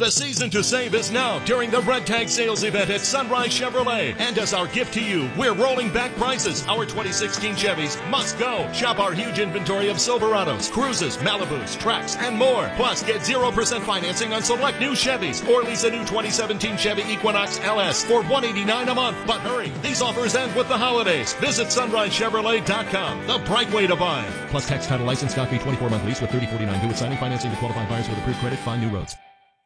The season to save is now during the Red Tag Sales event at Sunrise Chevrolet. And as our gift to you, we're rolling back prices. Our 2016 Chevys must go. Shop our huge inventory of Silverados, Cruises, Malibus, Trax, and more. Plus, get 0% financing on select new Chevys or lease a new 2017 Chevy Equinox LS for $189 a month. But hurry, these offers end with the holidays. Visit sunrisechevrolet.com, the bright way to buy. Plus tax, title, license, stock fee, 24-month lease with 3049 due with signing financing to qualified buyers with approved credit. Find new roads.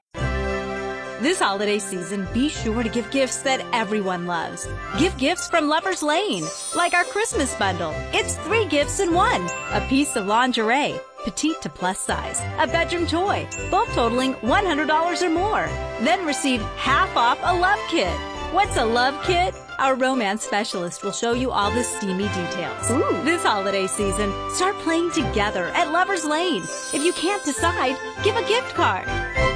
This holiday season, be sure to give gifts that everyone loves. Give gifts from Lover's Lane, like our Christmas bundle. It's 3 gifts in 1. A piece of lingerie, petite to plus size, a bedroom toy, both totaling $100 or more. Then receive half off a love kit. What's a love kit? Our romance specialist will show you all the steamy details. Ooh. This holiday season, start playing together at Lover's Lane. If you can't decide, give a gift card.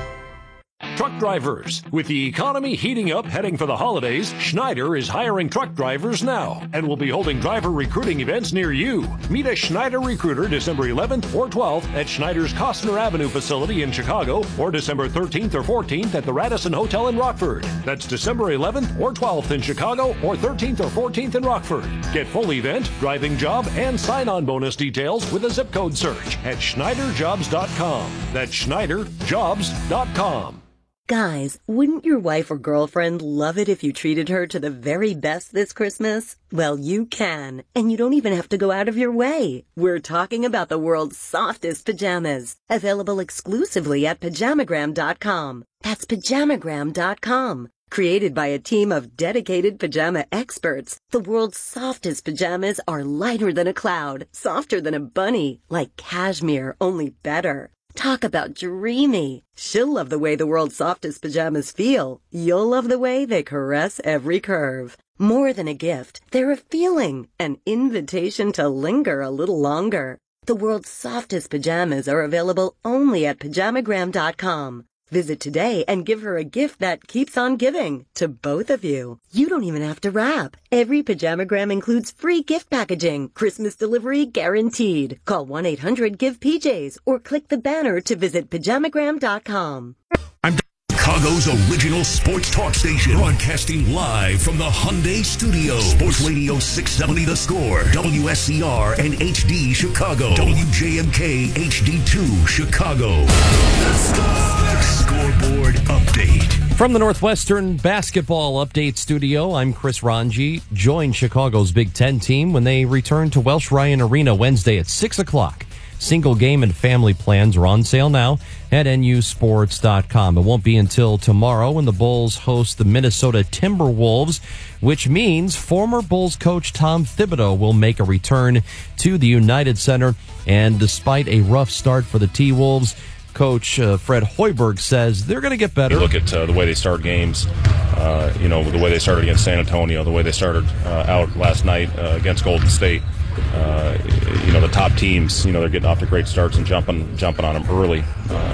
Truck drivers. With the economy heating up heading for the holidays, Schneider is hiring truck drivers now and will be holding driver recruiting events near you. Meet a Schneider recruiter December 11th or 12th at Schneider's Costner Avenue facility in Chicago or December 13th or 14th at the Radisson Hotel in Rockford. That's December 11th or 12th in Chicago or 13th or 14th in Rockford. Get full event, driving job, and sign-on bonus details with a zip code search at SchneiderJobs.com. That's SchneiderJobs.com. Guys, wouldn't your wife or girlfriend love it if you treated her to the very best this Christmas? Well, you can, and you don't even have to go out of your way. We're talking about the world's softest pajamas, available exclusively at Pajamagram.com. That's Pajamagram.com. Created by a team of dedicated pajama experts, the world's softest pajamas are lighter than a cloud, softer than a bunny, like cashmere, only better. Talk about dreamy. She'll love the way the world's softest pajamas feel. You'll love the way they caress every curve. More than a gift, they're a feeling, an invitation to linger a little longer. The world's softest pajamas are available only at Pajamagram.com. Visit today and give her a gift that keeps on giving to both of you. You don't even have to wrap. Every Pajamagram includes free gift packaging, Christmas delivery guaranteed. Call 1-800-GIVE-PJs or click the banner to visit Pajamagram.com. I'm Chicago's original sports talk station, broadcasting live from the Hyundai Studio. Sports Radio 670 The Score, WSCR and HD Chicago, WJMK HD2 Chicago. The Score. Scoreboard update. From the Northwestern Basketball Update Studio, I'm Chris Ranji. Join Chicago's Big Ten team when they return to Welsh Ryan Arena Wednesday at 6 o'clock. Single game and family plans are on sale now at nusports.com. It won't be until tomorrow when the Bulls host the Minnesota Timberwolves, which means former Bulls coach Tom Thibodeau will make a return to the United Center. And despite a rough start for the T-Wolves, Coach Fred Hoiberg says they're going to get better. You look at the way they start games, the way they started against San Antonio, the way they started out last night against Golden State. The top teams, they're getting off to great starts and jumping on them early.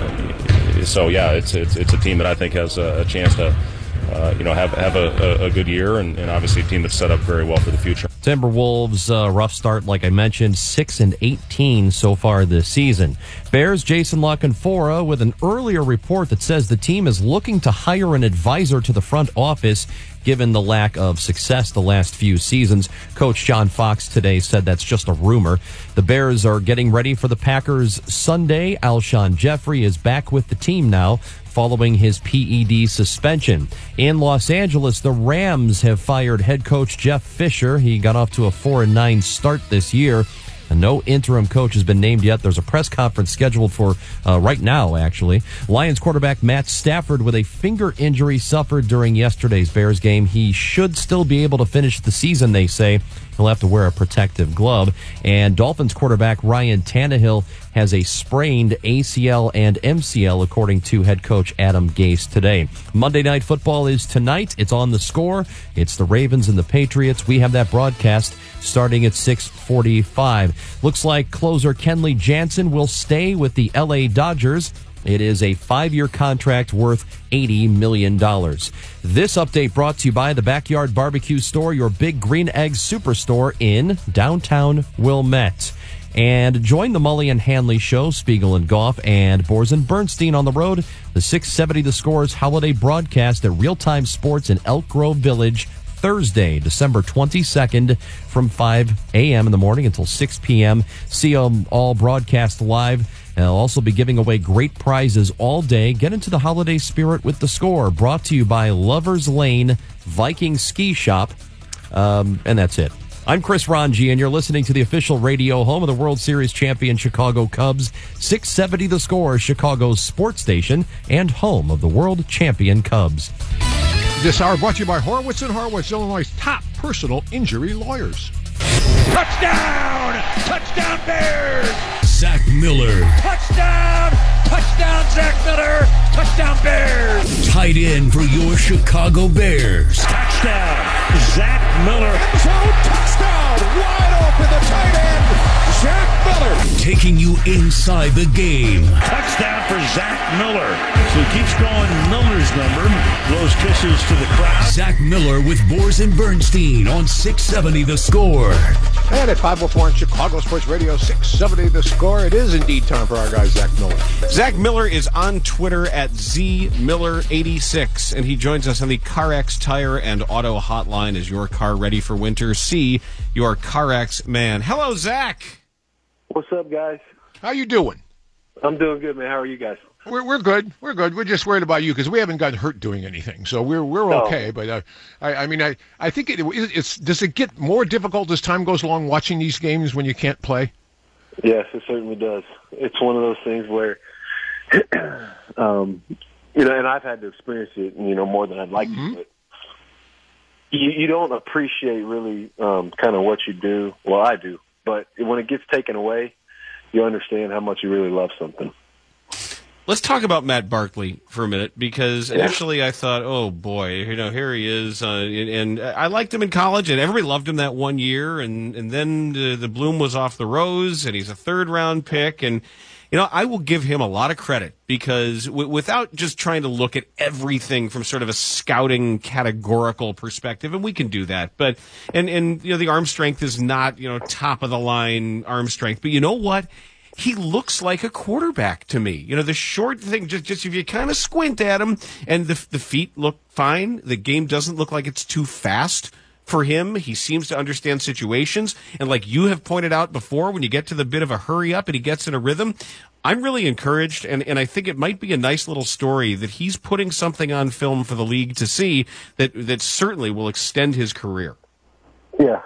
So yeah, it's a team that I think has a chance to have a good year, and obviously a team that's set up very well for the future. Timberwolves, rough start, like I mentioned, 6-18 so far this season. Bears' Jason La Canfora with an earlier report that says the team is looking to hire an advisor to the front office given the lack of success the last few seasons. Coach John Fox today said that's just a rumor. The Bears are getting ready for the Packers Sunday. Alshon Jeffrey is back with the team now following his PED suspension. In Los Angeles, the Rams have fired head coach Jeff Fisher. He got off to a 4-9 start this year. And no interim coach has been named yet. There's a press conference scheduled for right now, actually. Lions quarterback Matt Stafford with a finger injury suffered during yesterday's Bears game. He should still be able to finish the season, they say. He'll have to wear a protective glove. And Dolphins quarterback Ryan Tannehill has a sprained ACL and MCL, according to head coach Adam Gase today. Monday Night Football is tonight. It's on The Score. It's the Ravens and the Patriots. We have that broadcast starting at 6:45. Looks like closer Kenley Jansen will stay with the LA Dodgers. It is a 5-year contract worth $80 million. This update brought to you by the Backyard Barbecue Store, your Big Green Egg Superstore in downtown Wilmette. And join the Mully and Hanley Show, Spiegel and Goff, and Bors and Bernstein on the road. The 670 The Score's holiday broadcast at Real Time Sports in Elk Grove Village, Thursday, December 22nd from 5 a.m. in the morning until 6 p.m. See them all broadcast live. They'll also be giving away great prizes all day. Get into the holiday spirit with The Score. Brought to you by Lover's Lane Viking Ski Shop. And that's it. I'm Chris Ranji, and you're listening to the official radio home of the World Series champion Chicago Cubs, 670 The Score, Chicago's sports station, and home of the world champion Cubs. This hour brought to you by Horowitz & Horowitz, Illinois' top personal injury lawyers. Touchdown! Touchdown Bears! Zach Miller. Touchdown! Touchdown Zach Miller! Touchdown Bears! Tight end for your Chicago Bears. Touchdown! Zach Miller! Touchdown! Wide open, the tight end, Zach Miller! Taking you inside the game. Touchdown for Zach Miller. So he keeps going Miller's number. Blows kisses to the crowd. Zach Miller with Bors and Bernstein on 670 The Score. And at 504 on Chicago Sports Radio, 670 The Score. It is indeed time for our guy, Zach Miller. Zach Miller is on Twitter at ZMiller86, and he joins us on the CarX Tire and Auto Hotline. Is your car ready for winter? See your CarX man. Hello, Zach. What's up, guys? How you doing? I'm doing good, man. How are you guys? We're good. We're good. We're just worried about you because we haven't gotten hurt doing anything, so we're okay. But I think it's does it get more difficult as time goes along watching these games when you can't play? Yes, it certainly does. It's one of those things where, and I've had to experience it, more than I'd like to. But you don't appreciate really kind of what you do. Well, I do, but when it gets taken away, you understand how much you really love something. Let's talk about Matt Barkley for a minute, because initially I thought, oh boy, here he is, and I liked him in college, and everybody loved him that 1 year, and then the bloom was off the rose, and he's a third-round pick, and I will give him a lot of credit, because without just trying to look at everything from sort of a scouting categorical perspective, and we can do that, but and the arm strength is not top of the line arm strength, but you know what? He looks like a quarterback to me. The short thing, just if you kind of squint at him, and the feet look fine. The game doesn't look like it's too fast for him. He seems to understand situations. And like you have pointed out before, when you get to the bit of a hurry up and he gets in a rhythm, I'm really encouraged. And I think it might be a nice little story that he's putting something on film for the league to see that certainly will extend his career. Yeah.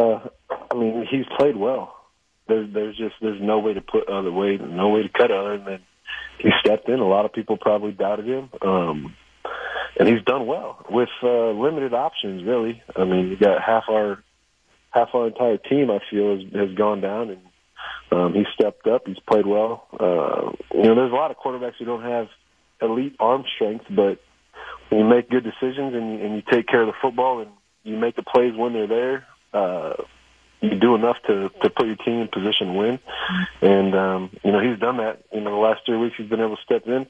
He's played well. There's no way to no way to cut other than he stepped in. A lot of people probably doubted him, and he's done well with limited options. Really, you got half our entire team. I feel has gone down, and he stepped up. He's played well. There's a lot of quarterbacks who don't have elite arm strength, but when you make good decisions and you take care of the football and you make the plays when they're there. You do enough to put your team in position to win. And, he's done that. The last 3 weeks he's been able to step in.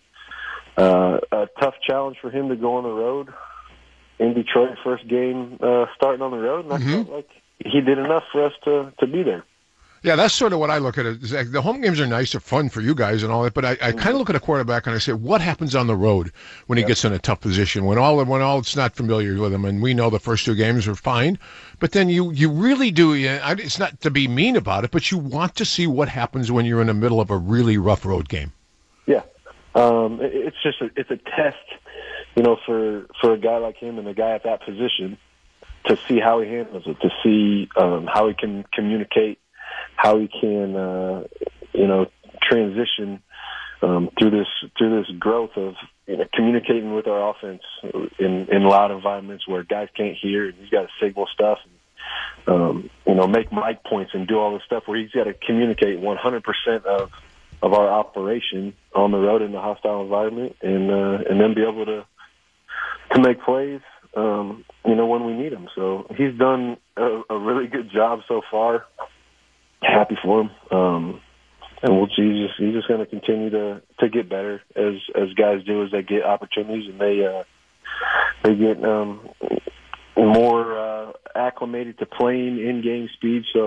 A tough challenge for him to go on the road in Detroit, first game starting on the road. And I felt like he did enough for us to be there. Yeah, that's sort of what I look at it. The home games are nice, they're fun for you guys and all that, but I kind of look at a quarterback and I say, what happens on the road when he gets in a tough position, when all it's not familiar with him, and we know the first 2 games are fine, but then you really do, it's not to be mean about it, but you want to see what happens when you're in the middle of a really rough road game. Yeah, it's a test, for a guy like him and a guy at that position to see how he handles it, to see how he can communicate, how he can, transition through this growth of communicating with our offense in loud environments where guys can't hear, and he's got to signal stuff, and make mic points and do all this stuff where he's got to communicate 100% of our operation on the road in a hostile environment, and then be able to make plays, when we need him. So he's done a really good job so far. Happy for him, and he's just going to continue to get better as guys do as they get opportunities and they get more acclimated to playing in game speed. So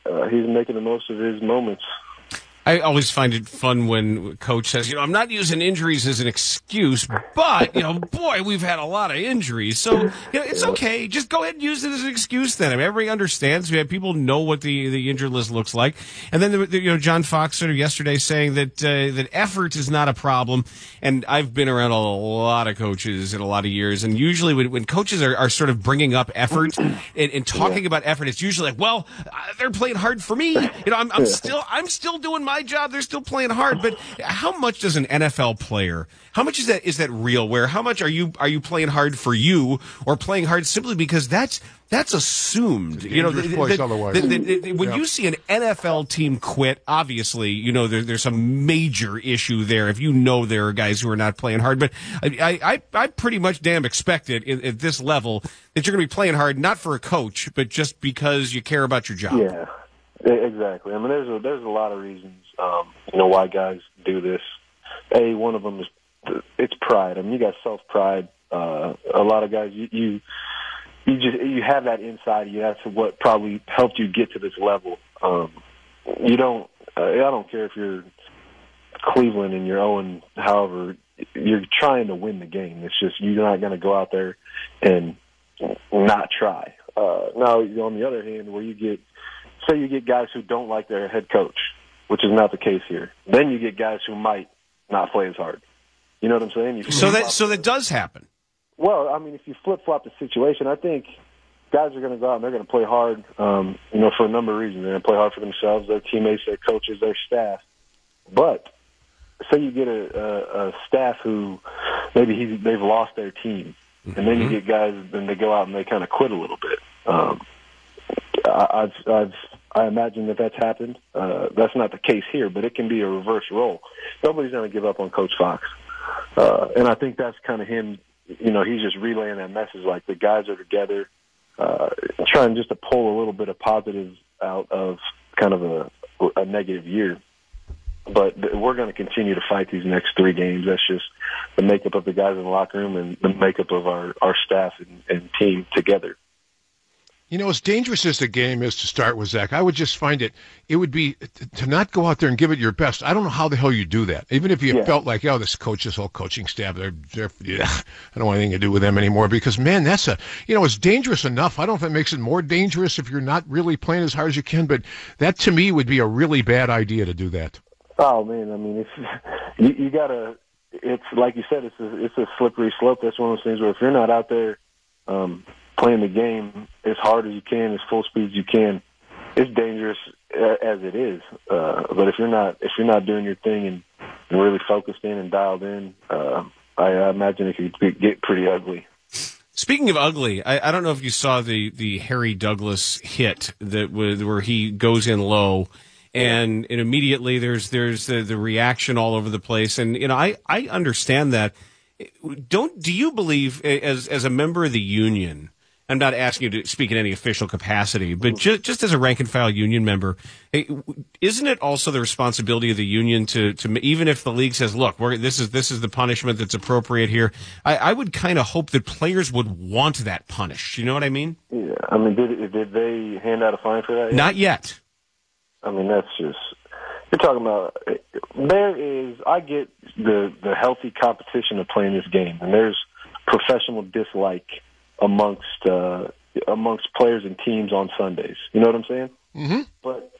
he's making the most of his moments. I always find it fun when coach says, I'm not using injuries as an excuse, but, boy, we've had a lot of injuries. So, it's okay. Just go ahead and use it as an excuse then. I mean, everybody understands. People know what the injured list looks like. And then, John Fox sort of yesterday saying that effort is not a problem. And I've been around a lot of coaches in a lot of years. And usually when coaches are sort of bringing up effort and talking about effort, it's usually like, well, they're playing hard for me. I'm still doing my job. They're still playing hard. But how much does an NFL player, how much is that real? Where how much are you playing hard for you, or playing hard simply because that's assumed? When you see an NFL team quit, obviously, there's some major issue there. If there are guys who are not playing hard, but I pretty much damn expect it at this level that you're going to be playing hard, not for a coach, but just because you care about your job. Yeah. Exactly. I mean, there's a lot of reasons, why guys do this. One of them is it's pride. I mean, you got self-pride. A lot of guys, you have that inside of you. That's what probably helped you get to this level. I don't care if you're Cleveland and you're 0, however, you're trying to win the game. It's just you're not going to go out there and not try. Now, on the other hand, where you get guys who don't like their head coach, which is not the case here. Then you get guys who might not play as hard. You know what I'm saying? So that does happen. Well, I mean, if you flip-flop the situation, I think guys are going to go out and they're going to play hard, for a number of reasons. They're going to play hard for themselves, their teammates, their coaches, their staff. But say you get a staff who maybe they've lost their team, and then you get guys, then they go out and they kind of quit a little bit. I imagine that's happened. That's not the case here, but it can be a reverse role. Nobody's going to give up on Coach Fox. And I think that's kind of him, he's just relaying that message, like the guys are together, trying just to pull a little bit of positive out of kind of a negative year. But we're going to continue to fight these next 3 games. That's just the makeup of the guys in the locker room and the makeup of our staff and team together. As dangerous as the game is to start with, Zach, I would just find it would be to not go out there and give it your best. I don't know how the hell you do that. Even if you felt like, this whole coaching staff, I don't want anything to do with them anymore, because, man, that's it's dangerous enough. I don't know if it makes it more dangerous if you're not really playing as hard as you can, but that to me would be a really bad idea to do that. Oh, man, I mean, you got to, it's like you said, it's a slippery slope. That's one of those things where if you're not out there, playing the game as hard as you can, as full speed as you can, it's dangerous as it is. But if you're not doing your thing and really focused in and dialed in, I imagine it could get pretty ugly. Speaking of ugly, I don't know if you saw the Harry Douglas hit where he goes in low, and immediately there's the reaction all over the place, and I understand that. Do you believe, as a member of the union? I'm not asking you to speak in any official capacity, but just as a rank and file union member, isn't it also the responsibility of the union to even if the league says, look, this is the punishment that's appropriate here, I would kind of hope that players would want that punished. You know what I mean? Yeah. I mean, did they hand out a fine for that? Not yet. I mean, that's just, you're talking about, I get the healthy competition of playing this game, and there's professional dislike amongst players and teams on Sundays. You know what I'm saying? Mm-hmm. But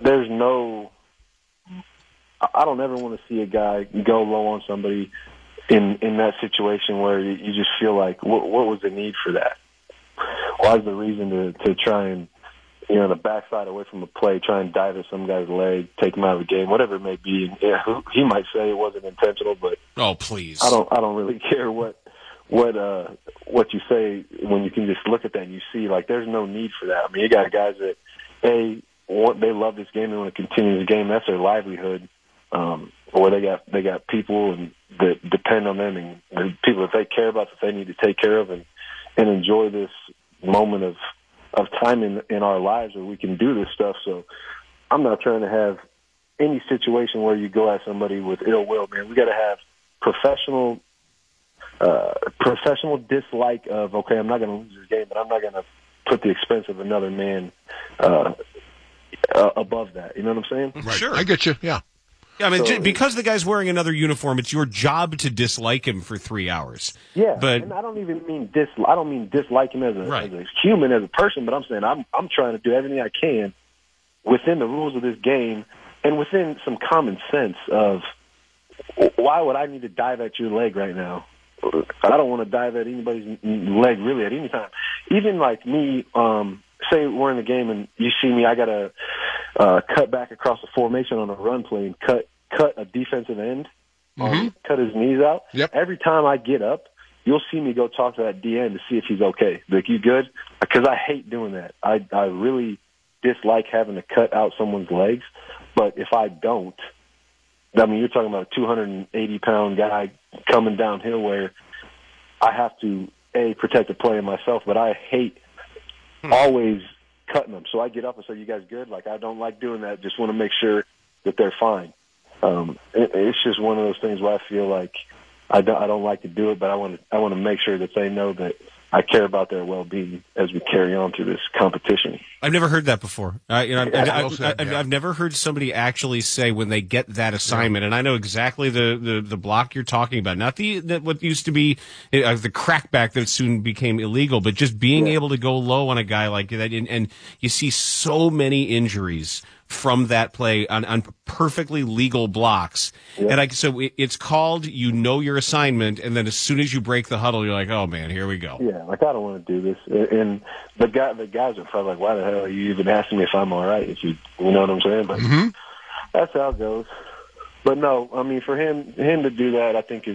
I don't ever want to see a guy go low on somebody in that situation where you just feel like, what was the need for that? Why is the reason to try and, the backside away from a play, try and dive at some guy's leg, take him out of the game, whatever it may be. Yeah, he might say it wasn't intentional, but oh, please, I don't really care what you say when you can just look at that and you see, like, there's no need for that. I mean, you got guys that they love this game and want to continue the game. That's their livelihood. Or they got people that depend on them, and people that they care about that they need to take care of and enjoy this moment of time in our lives where we can do this stuff. So I'm not trying to have any situation where you go at somebody with ill will, man. We got to have professional dislike of, okay, I'm not going to lose this game, but I'm not going to put the expense of another man above that. You know what I'm saying? Right. Sure. I get you. Yeah. Yeah, I mean, So- because the guy's wearing another uniform, it's your job to dislike him for 3 hours. Yeah, but and I don't even mean I don't mean dislike him as a, Right. as a human, as a person, but I'm saying I'm trying to do everything I can within the rules of this game and within some common sense of why would I need to dive at your leg right now? I don't want to dive at anybody's leg really at any time. Even like me, say we're in the game and you see me, I got to cut back across the formation on a run play and cut a defensive end, cut his knees out. Yep. Every time I get up, you'll see me go talk to that DN to see if he's okay. Like, you good? Because I hate doing that. I really dislike having to cut out someone's legs. But if I don't, I mean, you're talking about a 280-pound guy coming downhill where I have to, protect the play of myself, but I hate always cutting them. So I get up and say, you guys good? Like, I don't like doing that. Just want to make sure that they're fine. It's just one of those things where I feel like I don't like to do it, but I want to make sure that they know that I care about their well-being as we carry on through this competition. I've never heard that before. Yeah. I've never heard somebody actually say when they get that assignment, and I know exactly the block you're talking about. Not what used to be the crackback that soon became illegal, but just being able to go low on a guy like that, and you see so many injuries from that play on perfectly legal blocks. Yeah. And so it's called, your assignment, and then as soon as you break the huddle, you're like, oh man, here we go. Yeah, like, I don't want to do this. And the guys are probably like, why the hell are you even asking me if I'm all right? If you know what I'm saying? But that's how it goes. But no, I mean, for him to do that, I think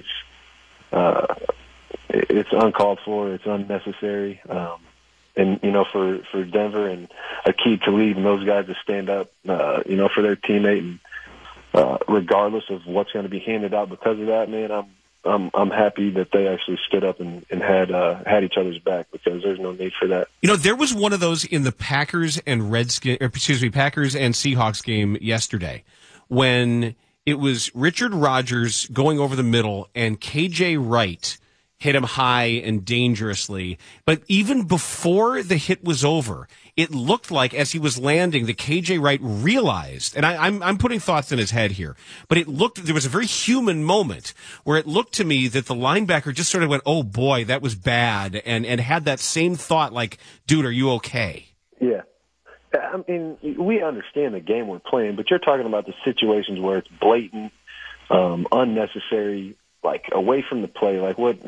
it's uncalled for. It's unnecessary. And, for Denver and Aqib Talib and those guys to stand up, for their teammate, and regardless of what's going to be handed out because of that, man, I'm happy that they actually stood up and had each other's back, because there's no need for that. There was one of those in the Packers and Seahawks game yesterday when it was Richard Rodgers going over the middle and KJ Wright hit him high and dangerously. But even before the hit was over, it looked like as he was landing, the KJ Wright realized, and I'm putting thoughts in his head here, but there was a very human moment where it looked to me that the linebacker just sort of went, oh boy, that was bad, and had that same thought like, dude, are you okay? Yeah. I mean, we understand the game we're playing, but you're talking about the situations where it's blatant, unnecessary, like away from the play, like what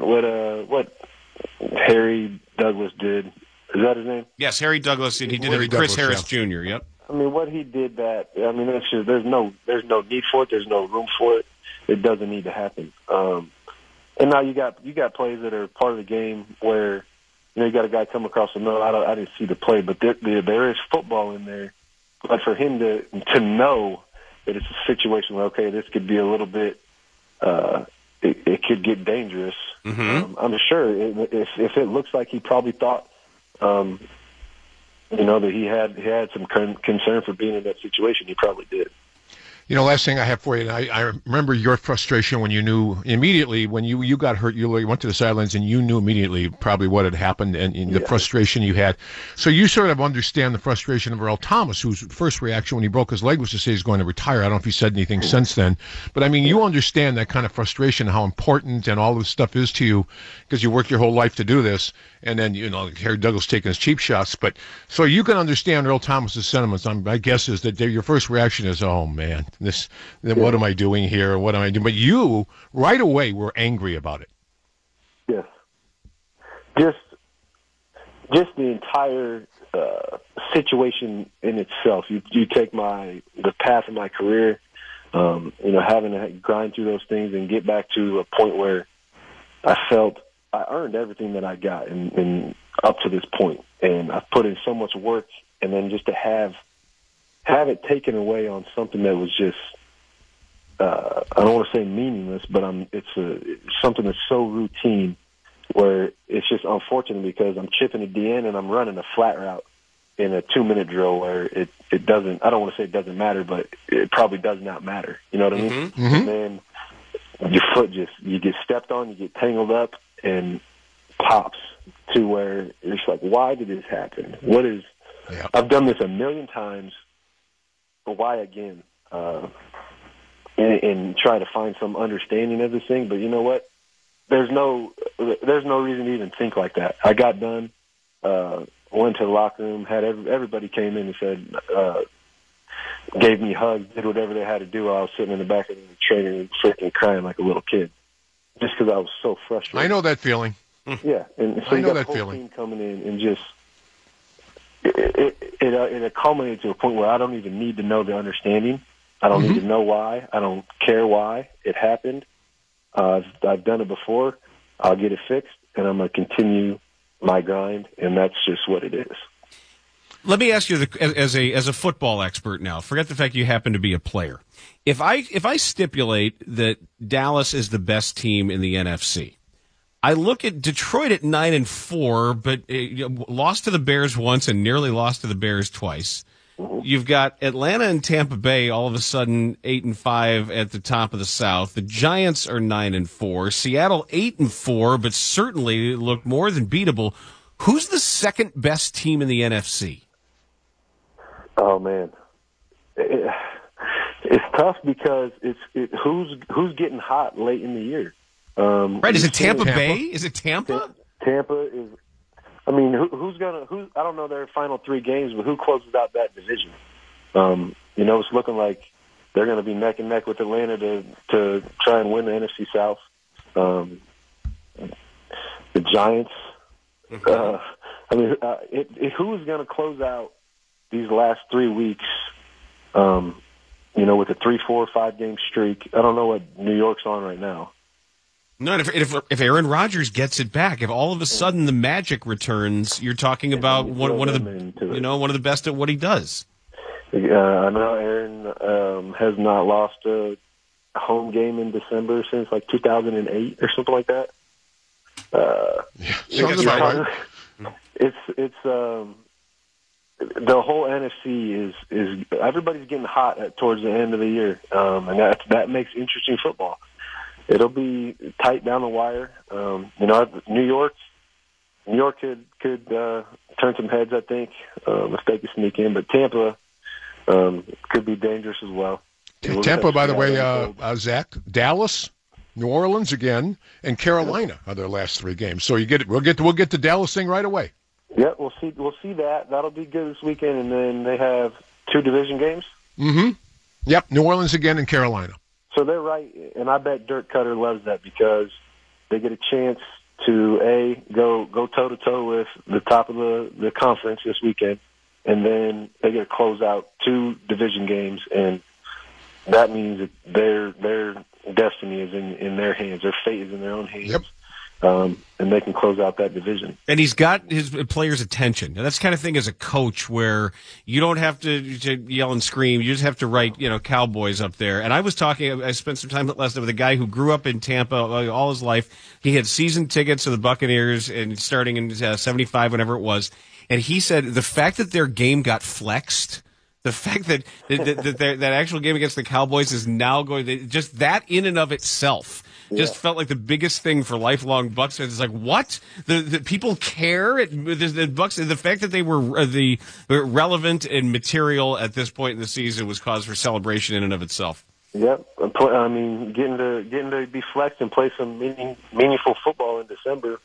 Harry Douglas did. Is that his name? Yes, Harry Douglas, and he did it with Chris Harris Jr. Yep. I mean, what he did that's just, there's no need for it. There's no room for it. It doesn't need to happen. And now you got plays that are part of the game where you got a guy come across the middle. I didn't see the play, but there is football in there. But for him to know that it's a situation where, okay, this could be a little bit. It could get dangerous. I'm sure if it looks like he probably thought, that he had some concern for being in that situation, he probably did. Last thing I have for you, and I remember your frustration when you knew immediately when you got hurt. You went to the sidelines and you knew immediately probably what had happened and the frustration you had. So you sort of understand the frustration of Earl Thomas, whose first reaction when he broke his leg was to say he's going to retire. I don't know if he said anything since then, but I mean, you understand that kind of frustration, how important and all this stuff is to you because you worked your whole life to do this. And then, Harry Douglas taking his cheap shots. But so you can understand Earl Thomas's sentiments. My guess is that your first reaction is, oh, man, what am I doing here? What am I doing? But you, right away, were angry about it. Yes. Just the entire situation in itself. You take the path of my career, having to grind through those things and get back to a point where I felt I earned everything that I got and up to this point, and I've put in so much work, and then just to have it taken away on something that was just I don't want to say meaningless, but it's something that's so routine where it's just unfortunate because I'm chipping a DN and I'm running a flat route in a 2-minute drill where it doesn't. I don't want to say it doesn't matter, but it probably does not matter. You know what I mean? And then your foot you get stepped on, you get tangled up, and pops to where it's like, why did this happen? I've done this a million times. why again, and try to find some understanding of this thing. But you know what? There's no reason to even think like that. I got done, went to the locker room, had everybody came in and said, gave me hugs, did whatever they had to do while I was sitting in the back of the training room, freaking crying like a little kid, just because I was so frustrated. I know that feeling. Yeah, and so I know you got that the whole feeling. team coming in and just it culminated to a point where I don't even need to know the understanding. I don't need to know why. I don't care why it happened. I've done it before. I'll get it fixed, and I'm going to continue my grind, and that's just what it is. Let me ask you, as a football expert now, forget the fact you happen to be a player. If I stipulate that Dallas is the best team in the NFC, I look at Detroit at 9-4, but lost to the Bears once and nearly lost to the Bears twice. You've got Atlanta and Tampa Bay all of a sudden 8-5 at the top of the South. The Giants are 9-4. Seattle 8-4, but certainly look more than beatable. Who's the second best team in the NFC? Oh man, it's tough because who's getting hot late in the year. Right? Is it Tampa Bay? Is it Tampa? Tampa is. I mean, who's? I don't know their final 3 games, but who closes out that division? It's looking like they're going to be neck and neck with Atlanta to try and win the NFC South. The Giants. Who's going to close out these last 3 weeks? With a 3, 4, 5 game streak. I don't know what New York's on right now. No, if Aaron Rodgers gets it back, if all of a sudden the magic returns, you're talking about one of the best at what he does. I know Aaron has not lost a home game in December since like 2008 or something like that. Sounds about right. It's the whole NFC is everybody's getting hot towards the end of the year, and that makes interesting football. It'll be tight down the wire. New York could turn some heads, I think, if they could sneak in. But Tampa could be dangerous as well. Tampa, by the way, Zach, Dallas, New Orleans again, and Carolina are their last 3 games. So we'll get the Dallas thing right away. Yeah, we'll see that. That'll be good this weekend, and then they have 2 division games. Mm-hmm. Yep, New Orleans again and Carolina. So they're right, and I bet Dirk Cutter loves that because they get a chance to go toe-to-toe with the top of the conference this weekend, and then they get to close out 2 division games, and that means that their destiny is in their hands. Their fate is in their own hands. Yep. And they can close out that division. And he's got his players' attention. Now, that's the kind of thing as a coach where you don't have to yell and scream. You just have to write, Cowboys up there. And I spent some time last night with a guy who grew up in Tampa all his life. He had season tickets to the Buccaneers and starting in 75, whenever it was. And he said the fact that their game got flexed, the fact that that actual game against the Cowboys is now going, just that in and of itself just felt like the biggest thing for lifelong Bucs fans. It's like, what? The people care? The Bucs, the fact that they were relevant and material at this point in the season was cause for celebration in and of itself. Yep. I mean, getting to be flexed and play some meaningful football in December.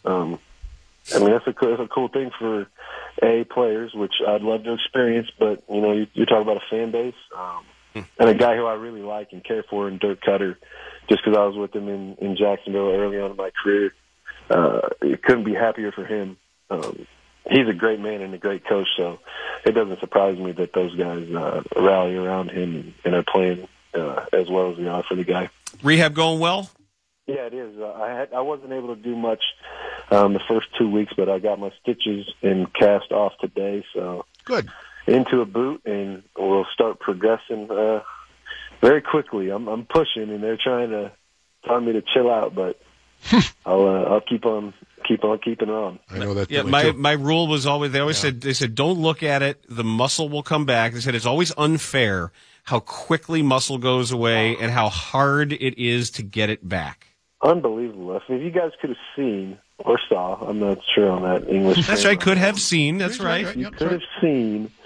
That's a cool thing for players, which I'd love to experience. But you're talking about a fan base and a guy who I really like and care for, in Dirk Cutter. Just because I was with him in Jacksonville early on in my career, it couldn't be happier for him. He's a great man and a great coach, so it doesn't surprise me that those guys rally around him and are playing as well as they are for the guy. Rehab going well? Yeah, it is. I wasn't able to do much the first 2 weeks, but I got my stitches and cast off today, so good. Into a boot, and we'll start progressing very quickly. I'm pushing, and they're trying to tell me to chill out, but I'll keep on keeping on. I know that. Yeah, my rule was always they said don't look at it. The muscle will come back. They said it's always unfair how quickly muscle goes away and how hard it is to get it back. Unbelievable. If you guys could have seen or saw, I'm not sure on that English. That's right. Could have seen. That's right. You could have seen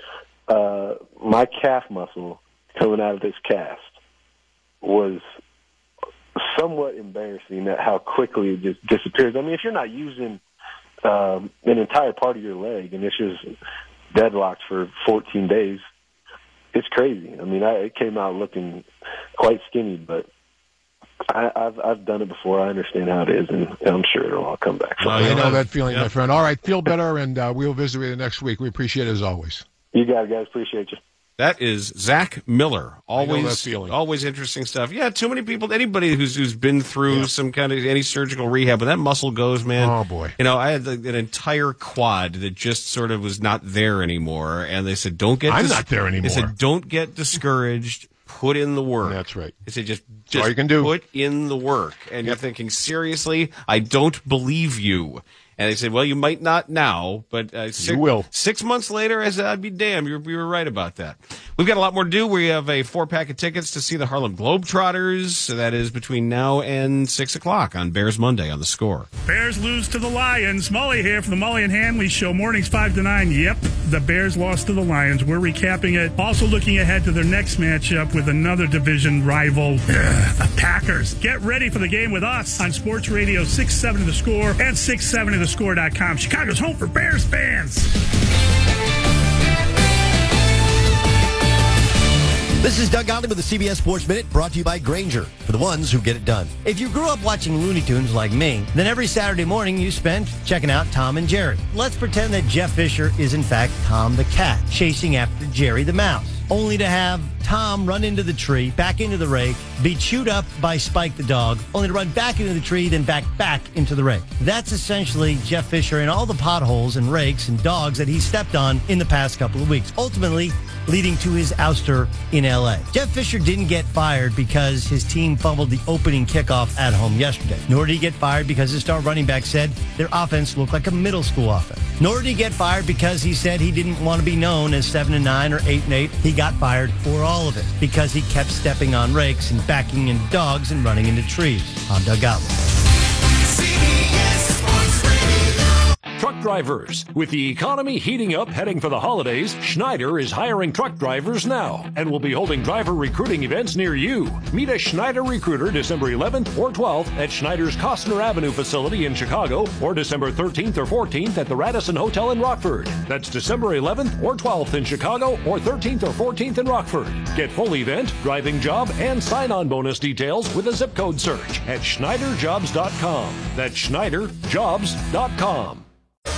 my calf muscle coming out of this cast was somewhat embarrassing at how quickly it just disappears. I mean, if you're not using an entire part of your leg and it's just deadlocked for 14 days, it's crazy. I mean, it came out looking quite skinny, but I've done it before. I understand how it is, and I'm sure it'll all come back. I know that feeling, my friend. All right, feel better, and we'll visit with you next week. We appreciate it as always. You guys appreciate you. That is Zach Miller. Always interesting stuff. Yeah, too many people. Anybody who's been through some kind of any surgical rehab, when that muscle goes, man. Oh boy. You know, I had an entire quad that just sort of was not there anymore, and they said, "Don't get." I'm not there anymore. They said, "Don't get discouraged. Put in the work." That's right. They said, "Just all you can do. Put in the work." And you're thinking, seriously, I don't believe you. And they said, well, you might not now, but you will. 6 months later, I said, I'd be damned. You were right about that. We've got a lot more to do. We have a 4-pack of tickets to see the Harlem Globetrotters. So that is between now and 6 o'clock on Bears Monday on The Score. Bears lose to the Lions. Mully here from the Mully and Hanley Show. Mornings 5 to 9. Yep, the Bears lost to the Lions. We're recapping it. Also looking ahead to their next matchup with another division rival, the Packers. Get ready for the game with us on Sports Radio 670 The Score and 670thescore.com. Chicago's home for Bears fans. This is Doug Gottlieb with the CBS Sports Minute, brought to you by Grainger, for the ones who get it done. If you grew up watching Looney Tunes like me, then every Saturday morning you spent checking out Tom and Jerry. Let's pretend that Jeff Fisher is in fact Tom the cat, chasing after Jerry the mouse, only to have Tom run into the tree, back into the rake, be chewed up by Spike the dog, only to run back into the tree, then back into the rake. That's essentially Jeff Fisher and all the potholes and rakes and dogs that he stepped on in the past couple of weeks, ultimately leading to his ouster in L.A. Jeff Fisher didn't get fired because his team fumbled the opening kickoff at home yesterday. Nor did he get fired because his star running back said their offense looked like a middle school offense. Nor did he get fired because he said he didn't want to be known as 7-9 or 8-8. He got fired for all of it because he kept stepping on rakes and backing into dogs and running into trees. I'm Doug Gottlieb. Truck drivers. With the economy heating up heading for the holidays, Schneider is hiring truck drivers now and will be holding driver recruiting events near you. Meet a Schneider recruiter December 11th or 12th at Schneider's Costner Avenue facility in Chicago, or December 13th or 14th at the Radisson Hotel in Rockford. That's December 11th or 12th in Chicago, or 13th or 14th in Rockford. Get full event, driving job, and sign-on bonus details with a zip code search at SchneiderJobs.com. That's SchneiderJobs.com.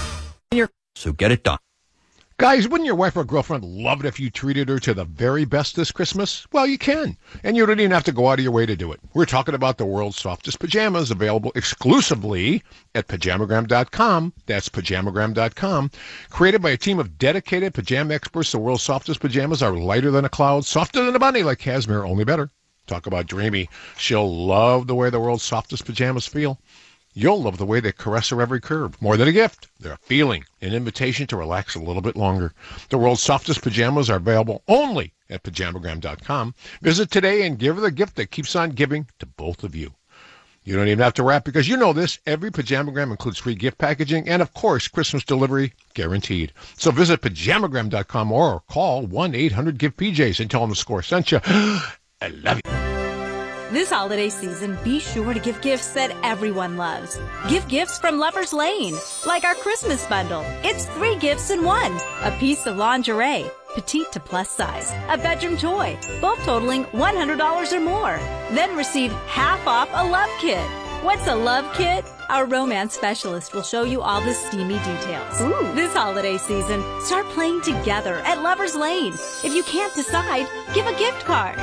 So get it done. Guys, wouldn't your wife or girlfriend love it if you treated her to the very best this Christmas? Well, you can. And you don't even have to go out of your way to do it. We're talking about the world's softest pajamas, available exclusively at Pajamagram.com. That's Pajamagram.com. Created by a team of dedicated pajama experts, the world's softest pajamas are lighter than a cloud, softer than a bunny, like cashmere, only better. Talk about dreamy. She'll love the way the world's softest pajamas feel. You'll love the way they caress her every curve. More than a gift, they're a feeling, an invitation to relax a little bit longer. The world's softest pajamas are available only at Pajamagram.com. Visit today and give her the gift that keeps on giving to both of you. You don't even have to wrap, because you know this. Every Pajamagram includes free gift packaging and, of course, Christmas delivery guaranteed. So visit Pajamagram.com or call 1-800-GIVE-PJs and tell them The Score sent you. I love you. This holiday season, be sure to give gifts that everyone loves. Give gifts from Lover's Lane, like our Christmas bundle. It's 3 gifts in 1. A piece of lingerie, petite to plus size, a bedroom toy, both totaling $100 or more. Then receive half off a love kit. What's a love kit? Our romance specialist will show you all the steamy details. Ooh. This holiday season, start playing together at Lover's Lane. If you can't decide, give a gift card.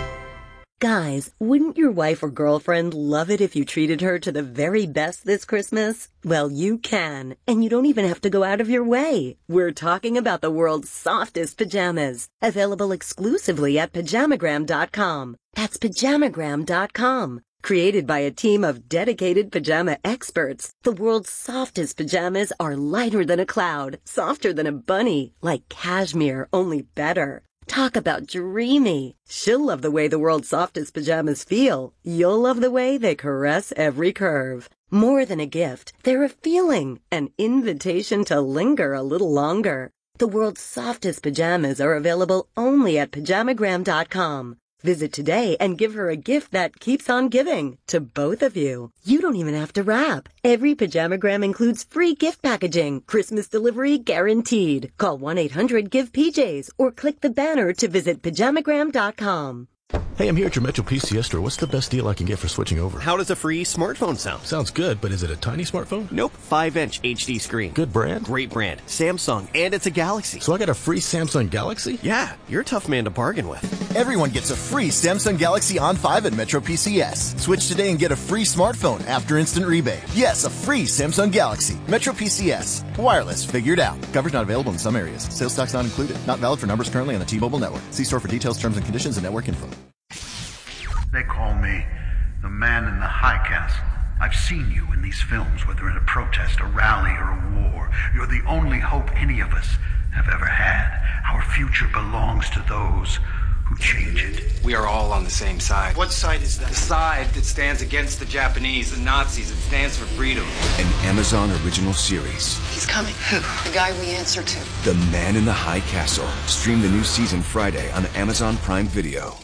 Guys, wouldn't your wife or girlfriend love it if you treated her to the very best this Christmas? Well, you can, and you don't even have to go out of your way. We're talking about the world's softest pajamas, available exclusively at Pajamagram.com. That's Pajamagram.com. Created by a team of dedicated pajama experts, the world's softest pajamas are lighter than a cloud, softer than a bunny, like cashmere, only better. Talk about dreamy. She'll love the way the world's softest pajamas feel. You'll love the way they caress every curve. More than a gift, they're a feeling, an invitation to linger a little longer. The world's softest pajamas are available only at Pajamagram.com. Visit today and give her a gift that keeps on giving to both of you. You don't even have to wrap. Every Pajamagram includes free gift packaging, Christmas delivery guaranteed. Call 1-800-GIVE-PJs or click the banner to visit Pajamagram.com. Hey, I'm here at your Metro PCS store. What's the best deal I can get for switching over? How does a free smartphone sound? Sounds good, but is it a tiny smartphone? Nope. 5-inch HD screen. Good brand? Great brand. Samsung, and it's a Galaxy. So I got a free Samsung Galaxy? Yeah, you're a tough man to bargain with. Everyone gets a free Samsung Galaxy On 5 at Metro PCS. Switch today and get a free smartphone after instant rebate. Yes, a free Samsung Galaxy. Metro PCS. Wireless figured out. Coverage not available in some areas. Sales stocks not included. Not valid for numbers currently on the T-Mobile network. See store for details, terms and conditions, and network info. They call me the man in the high castle. I've seen you in these films, whether in a protest, a rally, or a war. You're the only hope any of us have ever had. Our future belongs to those who change it. We are all on the same side. What side is that? The side that stands against the Japanese, the Nazis. It stands for freedom. An Amazon original series. He's coming. Who? The guy we answer to. The Man in the High Castle. Stream the new season Friday on Amazon Prime Video.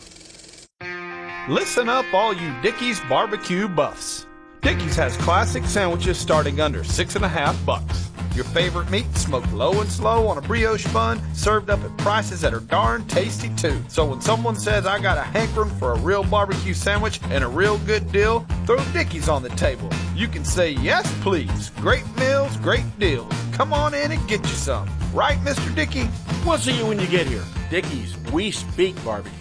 Listen up, all you Dickey's barbecue buffs. Dickey's has classic sandwiches starting under $6.50. Your favorite meat smoked low and slow on a brioche bun, served up at prices that are darn tasty too. So when someone says I got a hankering for a real barbecue sandwich and a real good deal, throw Dickey's on the table. You can say yes please. Great meals, great deals. Come on in and get you some. Right, Mr. Dickey? We'll see you when you get here. Dickey's, we speak barbecue.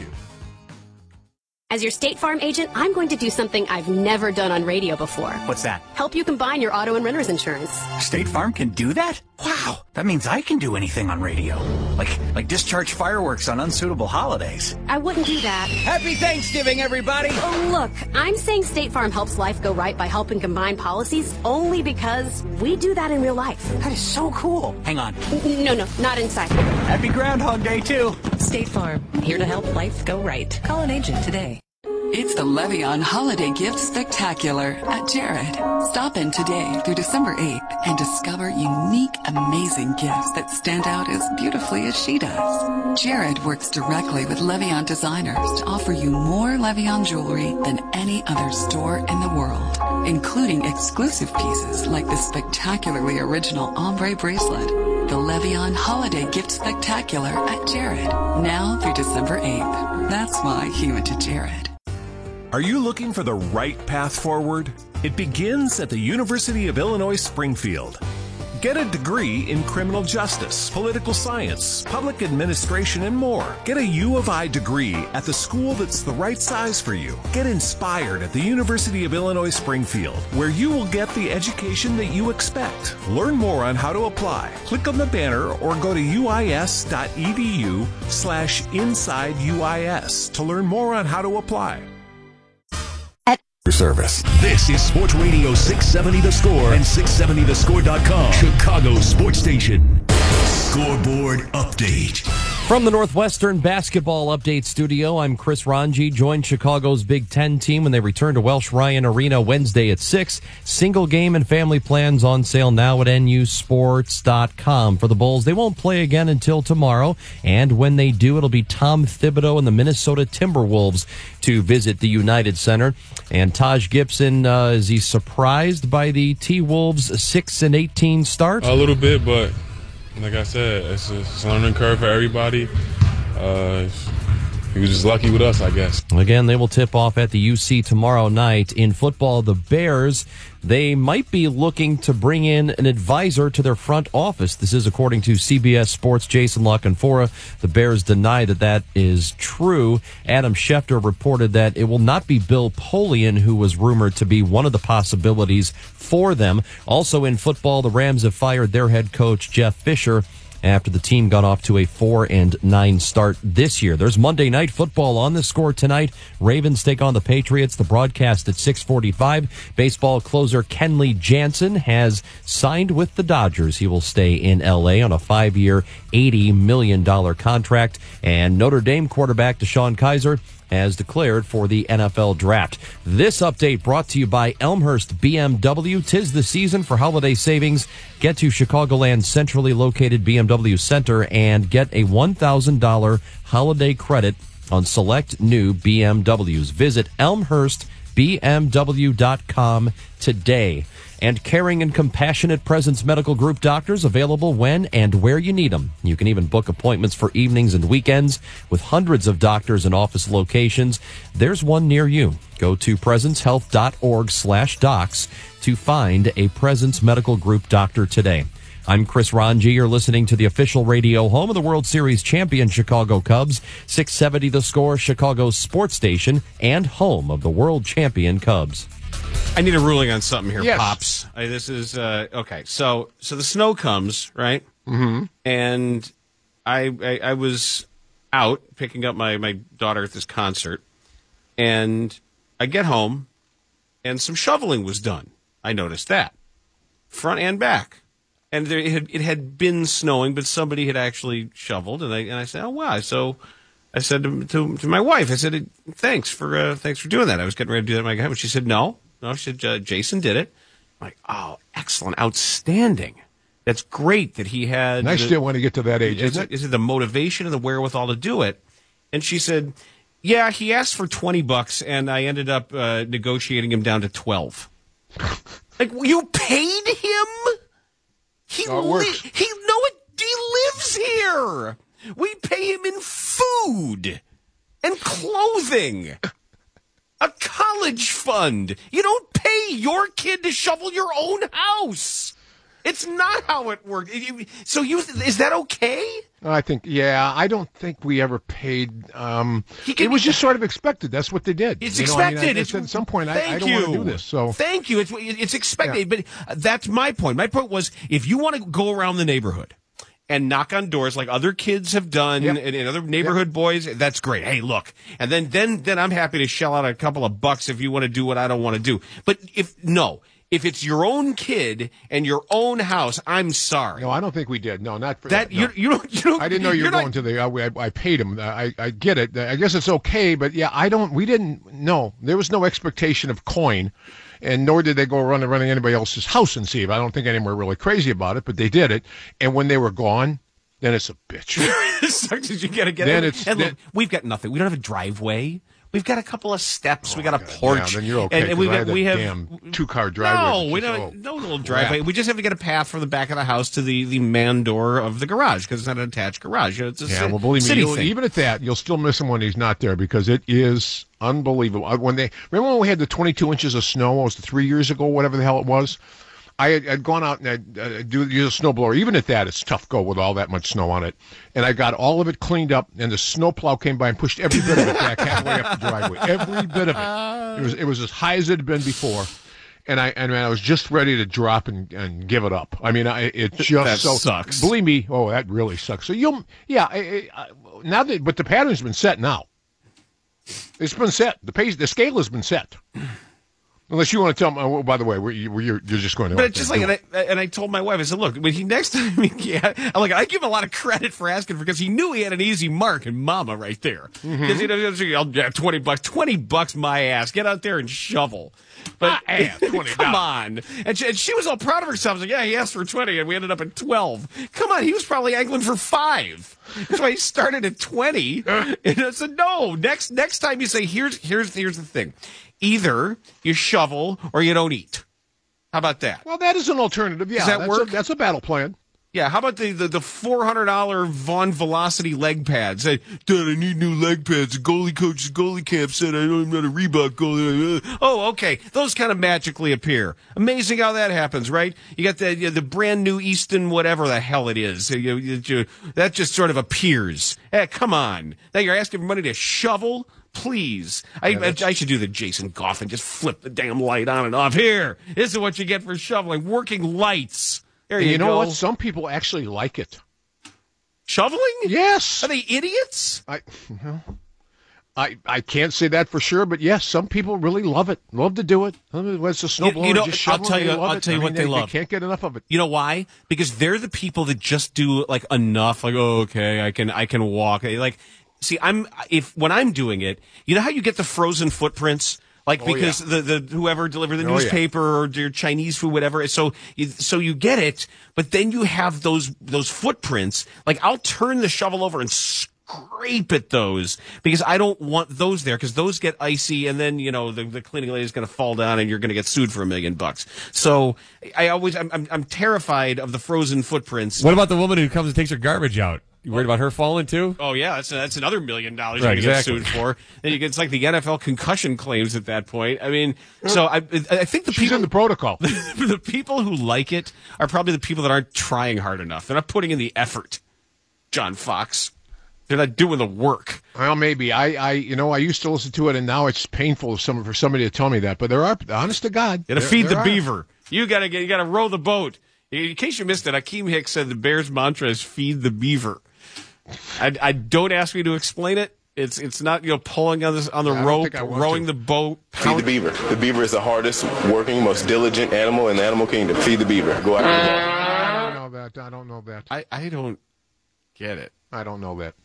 As your State Farm agent, I'm going to do something I've never done on radio before. What's that? Help you combine your auto and renter's insurance. State Farm can do that? Wow, that means I can do anything on radio. Like discharge fireworks on unsuitable holidays. I wouldn't do that. Happy Thanksgiving, everybody! Oh, look, I'm saying State Farm helps life go right by helping combine policies only because we do that in real life. That is so cool. Hang on. No, not inside. Happy Groundhog Day, too. State Farm, here to help life go right. Call an agent today. It's the Levion Holiday Gift Spectacular at Jared. Stop in today through December 8th and discover unique, amazing gifts that stand out as beautifully as she does. Jared works directly with Levion designers to offer you more Levion jewelry than any other store in the world, including exclusive pieces like the spectacularly original ombre bracelet. The Levion Holiday Gift Spectacular at Jared. Now through December 8th. That's why he went to Jared. Are you looking for the right path forward? It begins at the University of Illinois Springfield. Get a degree in criminal justice, political science, public administration, and more. Get a U of I degree at the school that's the right size for you. Get inspired at the University of Illinois Springfield, where you will get the education that you expect. Learn more on how to apply. Click on the banner or go to uis.edu/InsideUIS to learn more on how to apply. Service. This is Sports Radio 670 The Score and 670thescore.com. Chicago Sports Station. Scoreboard update. From the Northwestern Basketball Update Studio, I'm Chris Ranji. Join Chicago's Big Ten team when they return to Welsh Ryan Arena Wednesday at 6. Single game and family plans on sale now at nusports.com. For the Bulls, they won't play again until tomorrow, and when they do, it'll be Tom Thibodeau and the Minnesota Timberwolves to visit the United Center. And Taj Gibson, is he surprised by the T-Wolves' 6-18 start? A little bit, but like I said, it's a learning curve for everybody. He was just lucky with us, I guess. Again, they will tip off at the UC tomorrow night. In football, the Bears, they might be looking to bring in an advisor to their front office. This is according to CBS Sports' Jason La Canfora. The Bears deny that is true. Adam Schefter reported that it will not be Bill Polian, who was rumored to be one of the possibilities for them. Also in football, the Rams have fired their head coach, Jeff Fisher, after the team got off to a 4-9 start this year. There's Monday Night Football on The Score tonight. Ravens take on the Patriots. The broadcast at 6:45. Baseball closer Kenley Jansen has signed with the Dodgers. He will stay in L.A. on a 5-year, $80 million contract. And Notre Dame quarterback DeShone Kizer as declared for the NFL Draft. This update brought to you by Elmhurst BMW. 'Tis the season for holiday savings. Get to Chicagoland's centrally located BMW Center and get a $1,000 holiday credit on select new BMWs. Visit elmhurstbmw.com today. And caring and compassionate Presence Medical Group doctors available when and where you need them. You can even book appointments for evenings and weekends with hundreds of doctors and office locations. There's one near you. Go to presencehealth.org/docs to find a Presence Medical Group doctor today. I'm Chris Ranji. You're listening to the official radio home of the World Series champion Chicago Cubs, 670 The Score, Chicago's sports station, and home of the world champion Cubs. I need a ruling on something here, yes. Pops. This is okay. So the snow comes, right? Mm-hmm. And I was out picking up my daughter at this concert, and I get home, and some shoveling was done. I noticed that, front and back, and it had been snowing, but somebody had actually shoveled, and I said, oh wow. So I said to my wife, I said, thanks for doing that. I was getting ready to do that. My guy, but she said no. She said, Jason did it. I'm like, oh, excellent, outstanding. That's great that he had. Nice deal when you get to that age, isn't it? Is it the motivation and the wherewithal to do it? And she said, yeah, he asked for $20, and I ended up negotiating him down to $12. Like, you paid him? He lives here. We pay him in food and clothing. A college fund. You don't pay your kid to shovel your own house. It's not how it works. So is that okay? I don't think we ever paid. It was just sort of expected. That's what they did. It's expected. At some point, I don't want to do this. So thank you. It's expected. Yeah. But that's my point. My point was, if you want to go around the neighborhood and knock on doors like other kids have done, and other neighborhood boys, that's great. Hey, look. And then I'm happy to shell out a couple of bucks if you want to do what I don't want to do. But if it's your own kid and your own house, I'm sorry. No, I don't think we did. No, not for that. No. You don't. I didn't know you were going to the. I paid him. I get it. I guess it's okay, but yeah, we didn't. No, there was no expectation of coin. And nor did they go running anybody else's house and see it. I don't think anyone were really crazy about it, but they did it. And when they were gone, then it's a bitch. It sucks that you got to get it. And look, we've got nothing. We don't have a driveway. We've got a couple of steps. We got a porch. Yeah, then you're okay. And we have damn 2-car driveway. No, we don't. No little driveway. Crap. We just have to get a path from the back of the house to the man door of the garage because it's not an attached garage. It's a believe city me, thing. Even at that, you'll still miss him when he's not there because it is unbelievable. Remember when we had the 22 inches of snow? It was 3 years ago, whatever the hell it was. I'd gone out and I'd use a snowblower. Even at that, it's tough go with all that much snow on it. And I got all of it cleaned up, and the snowplow came by and pushed every bit of it back halfway up the driveway. Every bit of it. It was as high as it had been before. And I was just ready to drop and give it up. I mean, it just that sucks. Believe me, that really sucks. So now but the pattern's been set now. It's been set. The scale has been set. Unless you want to tell me, by the way, you're just going to. But it's just like, and I told my wife, I said, look, when next time, I give him a lot of credit for asking because he knew he had an easy mark in Mama right there. Because I'll $20, $20 my ass, get out there and shovel. But come on, and she was all proud of herself. Like, yeah, he asked for 20, and we ended up at 12. Come on, he was probably angling for 5. That's why he started at 20. And I said, no. Next time you say, here's the thing. Either you shovel or you don't eat. How about that? Well, that is an alternative. Yeah, does that work? That's a battle plan. Yeah, how about the $400 Vaughn Velocity leg pads? Say, Dad, I need new leg pads. The goalie camp said I'm not a Reebok goalie. Oh, okay. Those kind of magically appear. Amazing how that happens, right? You got the brand new Easton whatever the hell it is. That just sort of appears. Hey, come on. Now you're asking for money to shovel? Please. I should do the Jason Goff and just flip the damn light on and off. Here, this is what you get for shoveling. Working lights. There you go. You know what? Some people actually like it. Shoveling? Yes. Are they idiots? I can't say that for sure, but yes, some people really love it. Love to do it. It's a snowblower. Just I'll tell you what they love. They can't get enough of it. You know why? Because they're the people that just do like enough. Like, oh, okay, I can walk. Like, when I'm doing it, you know how you get the frozen footprints? Like, because the whoever delivered the newspaper or your Chinese food, whatever. So you get it, but then you have those footprints. Like, I'll turn the shovel over and scrape at those because I don't want those there because those get icy and then, the cleaning lady is going to fall down and you're going to get sued for $1 million. So I'm terrified of the frozen footprints. What about the woman who comes and takes her garbage out? You worried about her falling too? Oh yeah, that's another $1 million you're going to get sued for. And it's like the NFL concussion claims at that point. I mean, so I think she's in the protocol. The people who like it are probably the people that aren't trying hard enough. They're not putting in the effort. John Fox, they're not doing the work. Well, maybe I used to listen to it, and now it's painful for somebody to tell me that. But there are, honest to God, you got to feed the beaver. You got to row the boat. In case you missed it, Akeem Hicks said the Bears' mantra is "feed the beaver." I don't ask me to explain it. It's not pulling on the rope, rowing the boat. Feed the beaver. The beaver is the hardest working, most diligent animal in the animal kingdom. Feed the beaver. Go after the ball. I don't know that. I don't get it. I don't know that.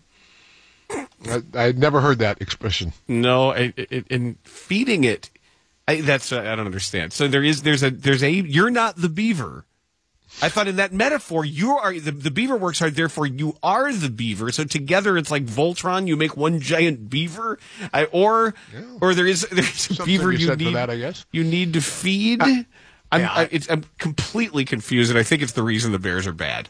I never heard that expression. No, in feeding it, I don't understand. So there's a you're not the beaver. I thought in that metaphor, you are the beaver works hard, therefore you are the beaver. So together it's like Voltron, you make one giant beaver. Or there's a beaver you need for that, I guess. You need to feed. I'm completely confused, and I think it's the reason the Bears are bad.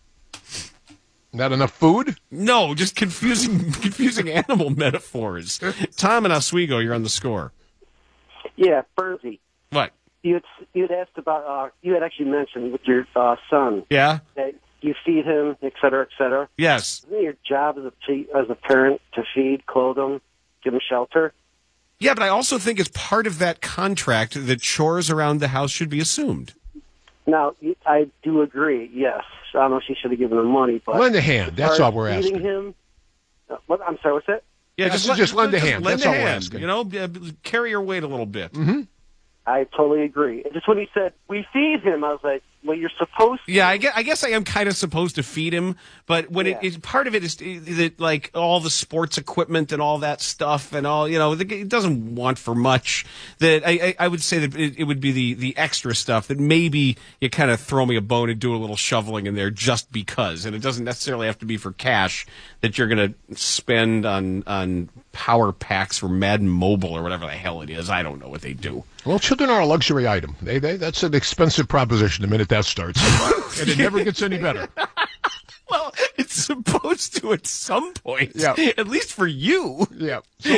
Not enough food? No, just confusing animal metaphors. Tom and Oswego, you're on the score. Yeah, Bernsey. What? You had asked about, you had actually mentioned with your son. Yeah? That you feed him, et cetera, et cetera. Yes. Isn't it your job as a parent to feed, clothe him, give him shelter? Yeah, but I also think it's part of that contract that chores around the house should be assumed. Now, I do agree, yes. I don't know if she should have given him money, but... Lend a hand, that's all we're asking. Him, I'm sorry, what's that? Yeah, just lend a hand, that's all we're asking. Carry your weight a little bit. Mm-hmm. I totally agree. Just when he said, we feed him, I was like, well, you're supposed to. Yeah, I guess I am kind of supposed to feed him, but when part of it is that, like, all the sports equipment and all that stuff and all, it doesn't want for much. That I would say that it would be the extra stuff that maybe you kind of throw me a bone and do a little shoveling in there just because. And it doesn't necessarily have to be for cash that you're going to spend on power packs for Madden Mobile or whatever the hell it is. I don't know what they do. Well, children are a luxury item. That's an expensive proposition the minute that starts. And it never gets any better. Well, it's supposed to at some point. Yeah. At least for you. Yeah.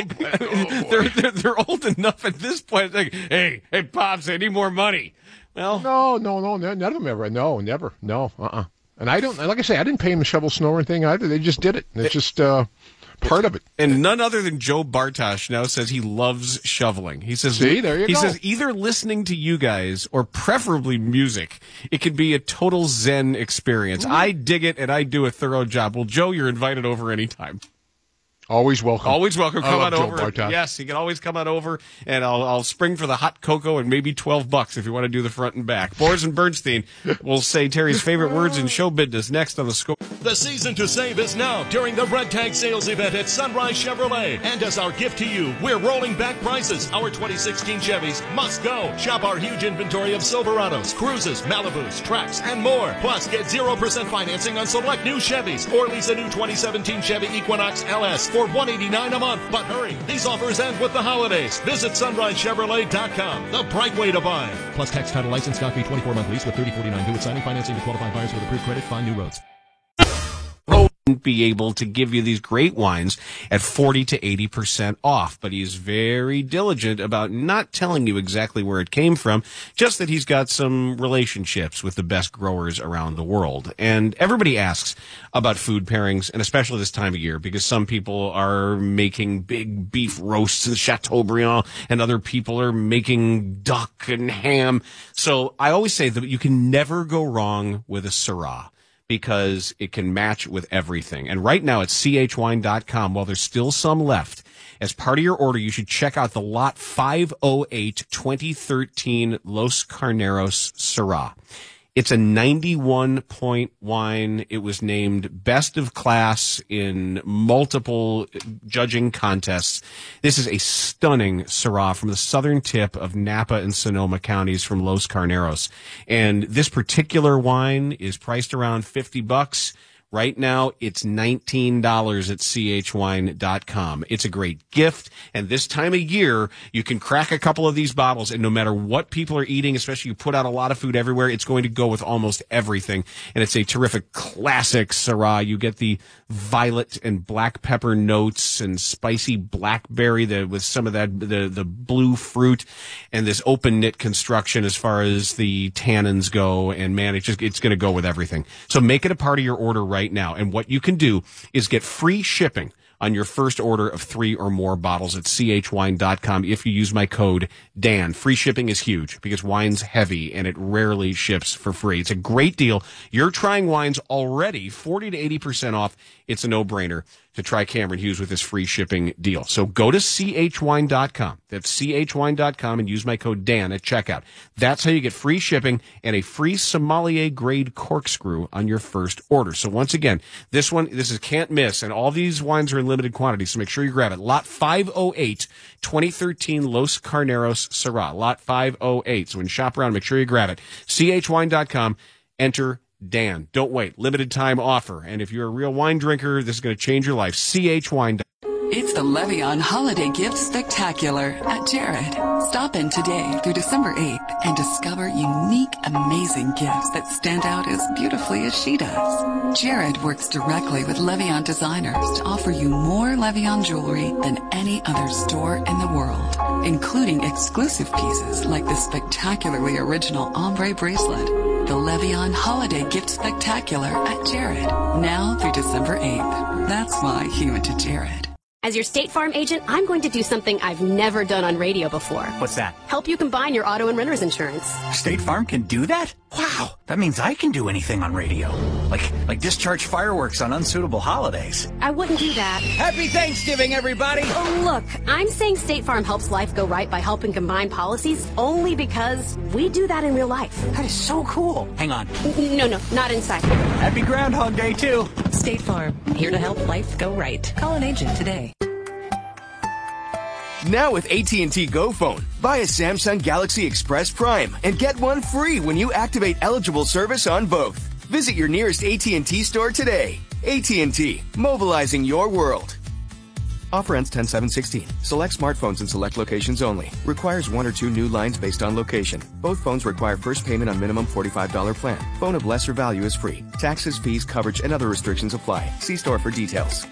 They're old enough at this point. Like, hey, Pops, I need more money. Well, no, none of them ever. No, never. No, And I don't, like I say, I didn't pay them to shovel snow or anything either. They just did it. It's just part of it. And none other than Joe Bartosh now says he loves shoveling. He says, see, there you go. He says either listening to you guys or preferably music. It could be a total Zen experience. I dig it and I do a thorough job. Well, Joe, you're invited over anytime. Always welcome. Always welcome. Come on Joe over. Bartosh. Yes, you can always come on over, and I'll spring for the hot cocoa and maybe $12 if you want to do the front and back. Boris and Bernstein will say Terry's favorite words in show business next on the score. The season to save is now during the Red Tag Sales event at Sunrise Chevrolet. And as our gift to you, we're rolling back prices. Our 2016 Chevys must go. Shop our huge inventory of Silverados, Cruises, Malibus, Trax, and more. Plus, get 0% financing on select new Chevys or lease a new 2017 Chevy Equinox LS for $189 a month. But hurry, these offers end with the holidays. Visit sunrisechevrolet.com, the bright way to buy. Plus tax, title, license, stock fee, 24-month lease with 30-49 due at signing, financing to qualified buyers with approved credit. Find new roads. Be able to give you these great wines at 40 to 80% off, but he's very diligent about not telling you exactly where it came from, just that he's got some relationships with the best growers around the world. And everybody asks about food pairings, and especially this time of year, because some people are making big beef roasts and Chateaubriand, and other people are making duck and ham. So I always say that you can never go wrong with a Syrah, because it can match with everything. And right now at chwine.com, while there's still some left, as part of your order, you should check out the Lot 508 2013 Los Carneros Syrah. It's a 91-point wine. It was named best of class in multiple judging contests. This is a stunning Syrah from the southern tip of Napa and Sonoma counties from Los Carneros. And this particular wine is priced around $50. Right now, it's $19 at chwine.com. It's a great gift, and this time of year, you can crack a couple of these bottles, and no matter what people are eating, especially you put out a lot of food everywhere, it's going to go with almost everything. And it's a terrific classic Syrah. You get the violet and black pepper notes and spicy blackberry with some of that the blue fruit, and this open knit construction as far as the tannins go. And man, it's going to go with everything. So make it a part of your order right now. And what you can do is get free shipping on your first order of 3 or more bottles at chwine.com if you use my code Dan. Free shipping is huge because wine's heavy and it rarely ships for free. It's a great deal. You're trying wines already 40 to 80% off. It's a no-brainer to try Cameron Hughes with this free shipping deal. So go to chwine.com. That's chwine.com and use my code Dan at checkout. That's how you get free shipping and a free sommelier grade corkscrew on your first order. So once again, this is can't miss, and all these wines are in limited quantity, so make sure you grab it. Lot 508, 2013 Los Carneros Syrah. Lot 508. So when you shop around, make sure you grab it. chwine.com. Enter Dan. Don't wait. Limited time offer. And if you're a real wine drinker, this is going to change your life. chwine.com. It's the Levion Holiday Gift Spectacular at Jared. Stop in today through December 8th and discover unique, amazing gifts that stand out as beautifully as she does. Jared works directly with Levion designers to offer you more Levion jewelry than any other store in the world, including exclusive pieces like the spectacularly original ombre bracelet. The Levion Holiday Gift Spectacular at Jared. Now through December 8th. That's why he went to Jared. As your State Farm agent, I'm going to do something I've never done on radio before. What's that? Help you combine your auto and renter's insurance. State Farm can do that? Wow, that means I can do anything on radio. Like discharge fireworks on unsuitable holidays. I wouldn't do that. Happy Thanksgiving, everybody! Oh, look, I'm saying State Farm helps life go right by helping combine policies only because we do that in real life. That is so cool. Hang on. No, not inside. Happy Groundhog Day, too. State Farm, here to help life go right. Call an agent today. Now with AT&T Go Phone, buy a Samsung Galaxy Express Prime and get one free when you activate eligible service on both. Visit your nearest AT&T store today. AT&T, mobilizing your world. Offer ends 10/7/16. Select smartphones in select locations only. Requires 1 or 2 new lines based on location. Both phones require first payment on minimum $45 plan. Phone of lesser value is free. Taxes, fees, coverage, and other restrictions apply. See store for details.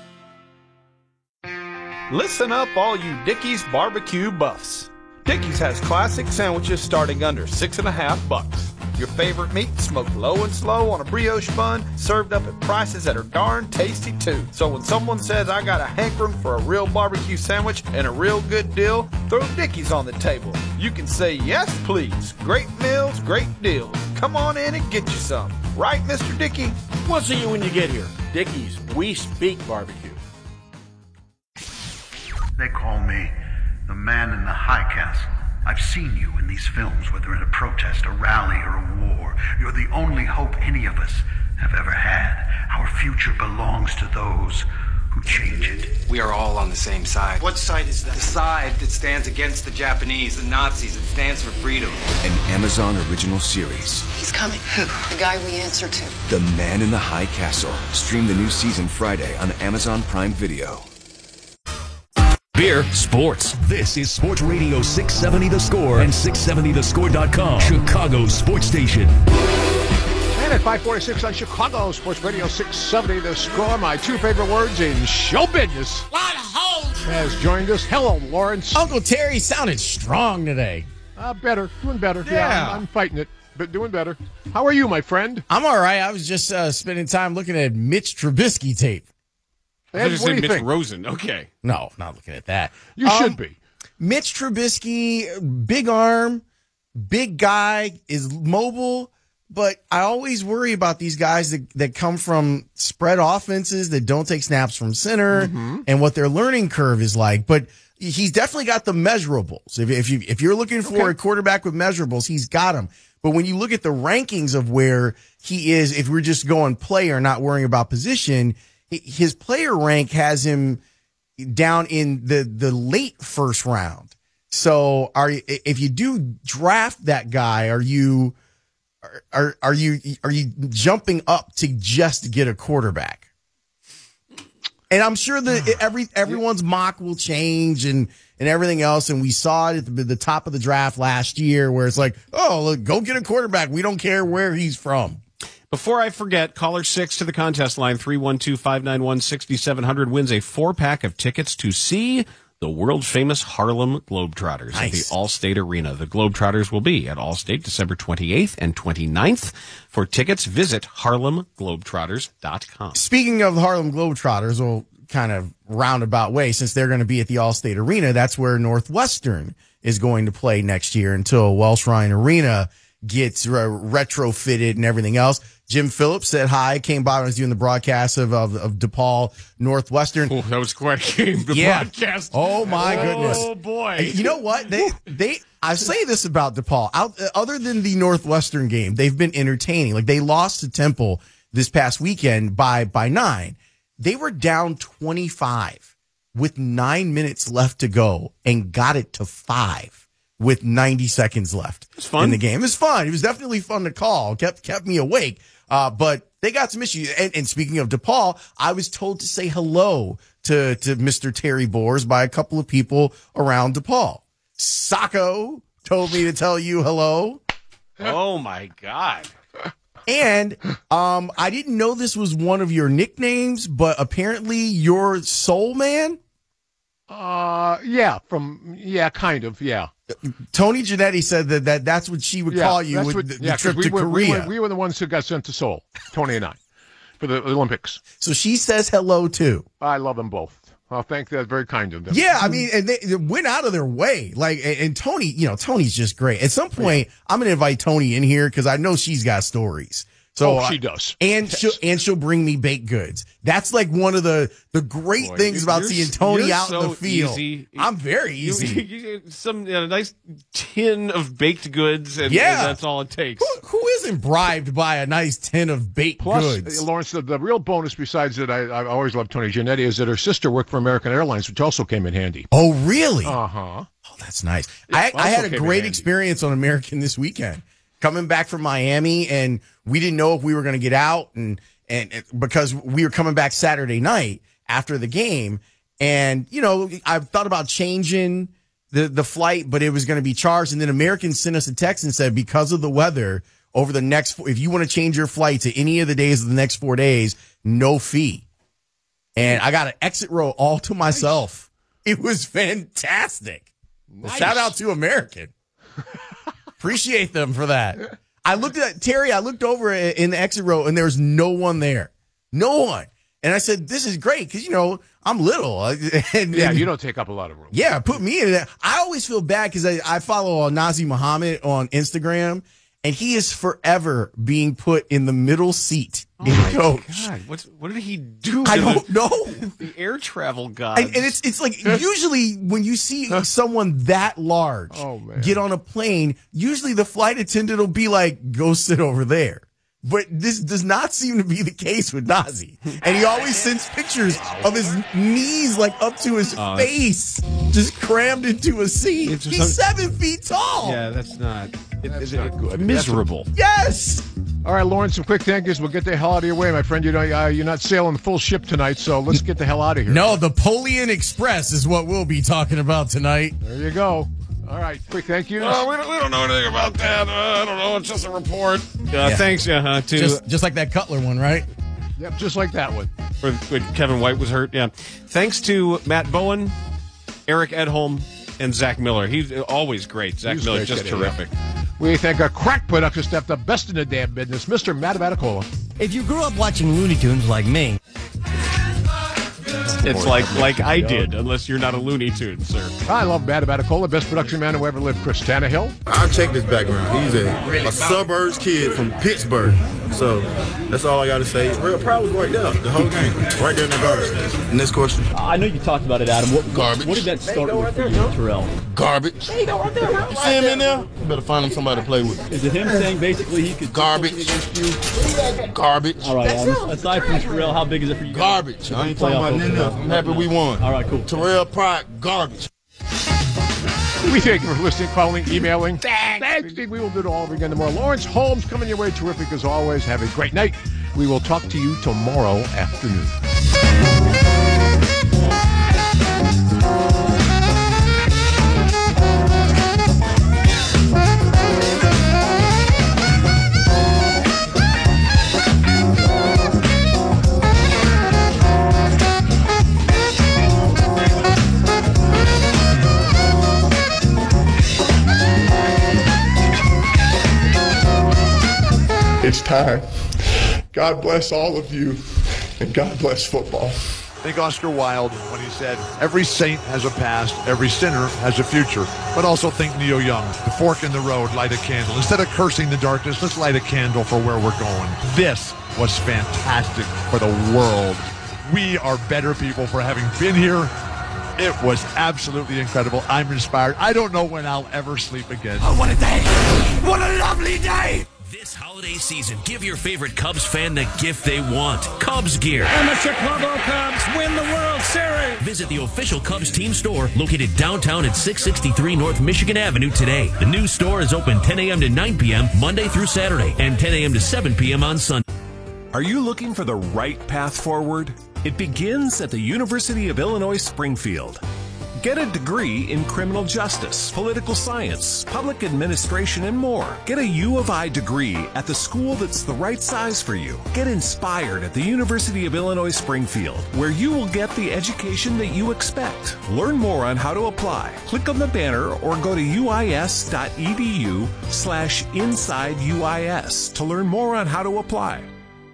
Listen up, all you Dickey's barbecue buffs. Dickey's has classic sandwiches starting under $6.50. Your favorite meat smoked low and slow on a brioche bun, served up at prices that are darn tasty too. So when someone says I got a hankering for a real barbecue sandwich and a real good deal, throw Dickey's on the table. You can say yes, please. Great meals, great deals. Come on in and get you some. Right, Mr. Dickey? We'll see you when you get here. Dickey's, we speak barbecue. They call me the man in the high castle. I've seen you in these films, whether in a protest, a rally, or a war. You're the only hope any of us have ever had. Our future belongs to those who change it. We are all on the same side. What side is that? The side that stands against the Japanese, the Nazis. It stands for freedom. An Amazon original series. He's coming. Who? The guy we answer to. The Man in the High Castle. Stream the new season Friday on Amazon Prime Video. Beer, sports. This is Sports Radio 670 The Score and 670thescore.com. Chicago's sports station. And at 546 on Chicago Sports Radio 670 The Score, my 2 favorite words in show business. Has joined us. Hello, Lawrence. Uncle Terry sounded strong today. Better. Doing better. Yeah, I'm fighting it, but doing better. How are you, my friend? I'm all right. I was just spending time looking at Mitch Trubisky tape. I was going to say Mitch Rosen. Okay. No, not looking at that. You should be. Mitch Trubisky, big arm, big guy, is mobile, but I always worry about these guys that come from spread offenses that don't take snaps from center and what their learning curve is like. But he's definitely got the measurables. If you're looking for a quarterback with measurables, he's got them. But when you look at the rankings of where he is, if we're just going player, not worrying about position, his player rank has him down in the late first round. So if you do draft that guy, are you jumping up to just get a quarterback? And I'm sure that everyone's mock will change and everything else. And we saw it at the top of the draft last year where it's like, oh, look, go get a quarterback. We don't care where he's from. Before I forget, caller 6 to the contest line, 312-591-6700 wins a 4-pack of tickets to see the world-famous Harlem Globetrotters at the Allstate Arena. The Globetrotters will be at Allstate December 28th and 29th. For tickets, visit harlemglobetrotters.com. Speaking of the Harlem Globetrotters, well, kind of roundabout way, since they're going to be at the Allstate Arena, that's where Northwestern is going to play next year until Welsh Ryan Arena gets retrofitted and everything else. Jim Phillips said hi, came by when I was doing the broadcast of DePaul Northwestern. Oh, that was quite a game to broadcast. Oh, my goodness. Oh, boy. You know what? I say this about DePaul. Other than the Northwestern game, they've been entertaining. Like, they lost to Temple this past weekend by 9. They were down 25 with 9 minutes left to go and got it to 5. With 90 seconds left in the game. It was fun. It was definitely fun to call. Kept me awake. But they got some issues. And speaking of DePaul, I was told to say hello to Mr. Terry Boers by a couple of people around DePaul. Sacco told me to tell you hello. Oh, my God. And I didn't know this was one of your nicknames, but apparently you're Soul Man? Kind of. Tony Giannetti said that's what she would call you with the trip to Korea. We were the ones who got sent to Seoul, Tony and I, for the Olympics. So she says hello, too. I love them both. Well, that's very kind of them. Yeah, I mean, and they went out of their way. Like, and Tony, Tony's just great. At some point, I'm going to invite Tony in here because I know she's got stories. So she does. And she'll bring me baked goods. That's like one of the great things about seeing Tony out in the field. Easy. I'm very easy. Some nice tin of baked goods, and that's all it takes. Who isn't bribed by a nice tin of baked goods? Plus, Lawrence, the real bonus besides that I always love Tony Giannetti is that her sister worked for American Airlines, which also came in handy. Oh, really? Uh-huh. Oh, that's nice. I had a great experience on American this weekend. Coming back from Miami, and we didn't know if we were going to get out, and because we were coming back Saturday night after the game, and I thought about changing the flight, but it was going to be charged, and then American sent us a text and said because of the weather over the next, if you want to change your flight to any of the days of the next 4 days, no fee, and I got an exit row all to myself. Nice. It was fantastic. Nice. Shout out to American. Appreciate them for that. I looked at Terry. I looked over in the exit row, and there was no one there. No one. And I said, "This is great because I'm little." And you don't take up a lot of room. Yeah, put me in that. I always feel bad because I follow Nazi Muhammad on Instagram, and he is forever being put in the middle seat in coach. God, what did he do? I don't know. The air travel gods. And it's like usually when you see someone that large get on a plane, usually the flight attendant will be like, "Go sit over there." But this does not seem to be the case with Nazi. And he always sends pictures of his knees like up to his face, just crammed into a seat. He's 7 feet tall. Yeah, that's not good. Miserable. Yes. All right, Lawrence, some quick thank yous. We'll get the hell out of your way, my friend. You're not sailing full ship tonight, so let's get the hell out of here. No, the Polian Express is what we'll be talking about tonight. There you go. All right, quick thank yous. We don't know anything about that. I don't know. It's just a report. Thanks to just like that Cutler one, right? Yep, just like that one. When Kevin White was hurt. Yeah. Thanks to Matt Bowen, Eric Edholm, and Zach Miller. He's always great. Zach Miller, just terrific. Yeah. We thank our crack production staff, the best in the damn business, Mr. Matt Vaticola. If you grew up watching Looney Tunes like me, it's like I did, unless you're not a Looney Tune, sir. I love Matt Vaticola, best production man who ever lived, Chris Tannehill. I'll check this background. He's a suburbs kid from Pittsburgh. So that's all I got to say. Real Pride was right there the whole game, right there in the garbage stand. Next question. I know you talked about it, Adam. Garbage. What did that start with for you, Terrell? Garbage. There you go, right there, bro. You see him in there? You better find him somebody to play with. Is it him saying basically he could garbage against you? Garbage. All right, Adam. Aside from Terrell, how big is it for you? Garbage. I ain't talking about nothing else. I'm happy we won. All right, cool. Terrell Pride, garbage. We thank you for listening, calling, emailing. Thanks. We will do it all over again tomorrow. Lawrence Holmes coming your way. Terrific as always. Have a great night. We will talk to you tomorrow afternoon. It's time. God bless all of you, and God bless football. Think Oscar Wilde when he said, every saint has a past, every sinner has a future. But also think Neil Young, the fork in the road, light a candle. Instead of cursing the darkness, let's light a candle for where we're going. This was fantastic for the world. We are better people for having been here. It was absolutely incredible. I'm inspired. I don't know when I'll ever sleep again. Oh, what a day! What a lovely day! This holiday season, give your favorite Cubs fan the gift they want. Cubs gear. And the Chicago Cubs win the World Series. Visit the official Cubs team store located downtown at 663 North Michigan Avenue today. The new store is open 10 a.m. to 9 p.m. Monday through Saturday and 10 a.m. to 7 p.m. on Sunday. Are you looking for the right path forward? It begins at the University of Illinois Springfield. Get a degree in criminal justice, political science, public administration, and more. Get a U of I degree at the school that's the right size for you. Get inspired at the University of Illinois Springfield, where you will get the education that you expect. Learn more on how to apply. Click on the banner or go to uis.edu/InsideUIS to learn more on how to apply.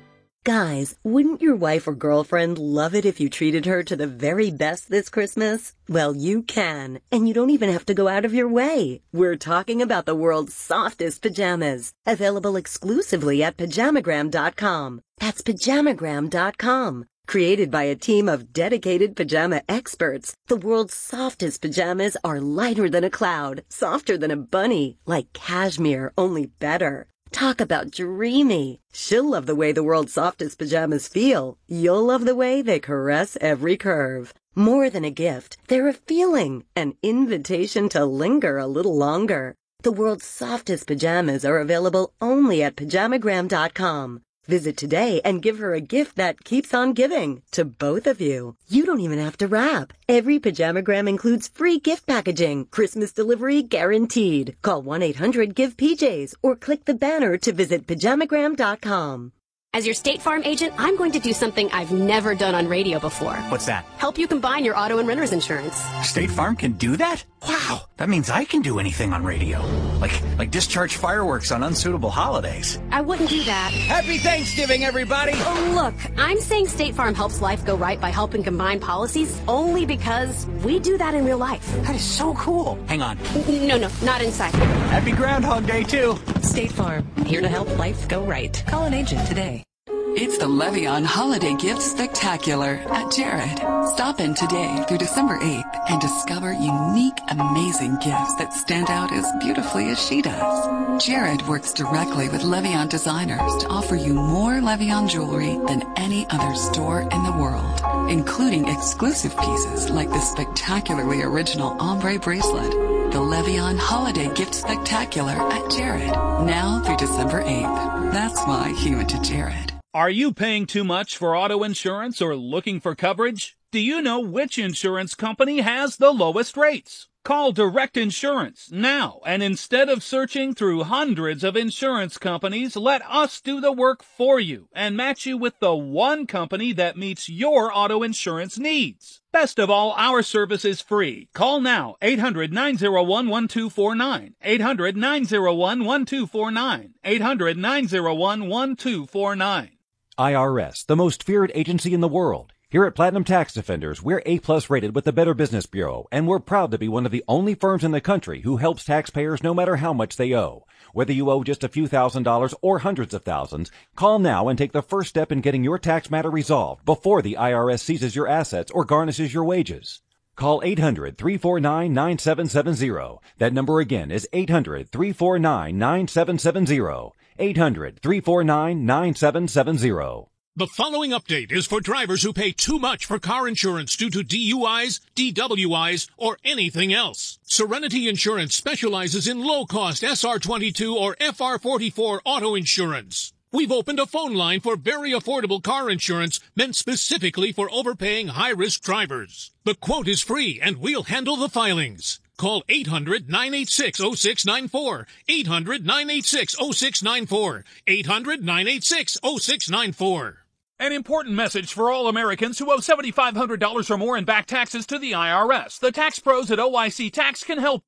Guys, wouldn't your wife or girlfriend love it if you treated her to the very best this Christmas? Well, you can, and you don't even have to go out of your way. We're talking about the world's softest pajamas, available exclusively at Pajamagram.com. That's Pajamagram.com. Created by a team of dedicated pajama experts, the world's softest pajamas are lighter than a cloud, softer than a bunny, like cashmere, only better. Talk about dreamy. She'll love the way the world's softest pajamas feel. You'll love the way they caress every curve. More than a gift, they're a feeling, an invitation to linger a little longer. The world's softest pajamas are available only at Pajamagram.com. Visit today and give her a gift that keeps on giving to both of you. You don't even have to wrap. Every Pajamagram includes free gift packaging, Christmas delivery guaranteed. Call 1-800-GIVE-PJs or click the banner to visit Pajamagram.com. As your State Farm agent, I'm going to do something I've never done on radio before. What's that? Help you combine your auto and renter's insurance. State Farm can do that? Wow, that means I can do anything on radio. Like discharge fireworks on unsuitable holidays. I wouldn't do that. Happy Thanksgiving, everybody! Oh, look, I'm saying State Farm helps life go right by helping combine policies only because we do that in real life. That is so cool. Hang on. No, not inside. Happy Groundhog Day, too. State Farm, here to help life go right. Call an agent today. It's the Le'Veon Holiday Gift Spectacular at Jared. Stop in today through December 8th and discover unique, amazing gifts that stand out as beautifully as she does. Jared works directly with Le'Veon designers to offer you more Le'Veon jewelry than any other store in the world, including exclusive pieces like the spectacularly original ombre bracelet. The Le'Veon Holiday Gift Spectacular at Jared. Now through December 8th. That's why he went to Jared. Are you paying too much for auto insurance or looking for coverage? Do you know which insurance company has the lowest rates? Call Direct Insurance now, and instead of searching through hundreds of insurance companies, let us do the work for you and match you with the one company that meets your auto insurance needs. Best of all, our service is free. Call now, 800-901-1249, 800-901-1249, 800-901-1249. IRS, the most feared agency in the world. Here at Platinum Tax Defenders, we're A-plus rated with the Better Business Bureau, and we're proud to be one of the only firms in the country who helps taxpayers no matter how much they owe. Whether you owe just a few $1,000s or hundreds of thousands, call now and take the first step in getting your tax matter resolved before the IRS seizes your assets or garnishes your wages. Call 800-349-9770. That number again is 800-349-9770. 800-349-9770. The following update is for drivers who pay too much for car insurance due to DUIs, DWIs, or anything else. Serenity Insurance specializes in low-cost SR22 or FR44 auto insurance. We've opened a phone line for very affordable car insurance meant specifically for overpaying high-risk drivers. The quote is free, and we'll handle the filings. Call 800-986-0694, 800-986-0694, 800-986-0694. An important message for all Americans who owe $7,500 or more in back taxes to the IRS. The tax pros at OIC Tax can help.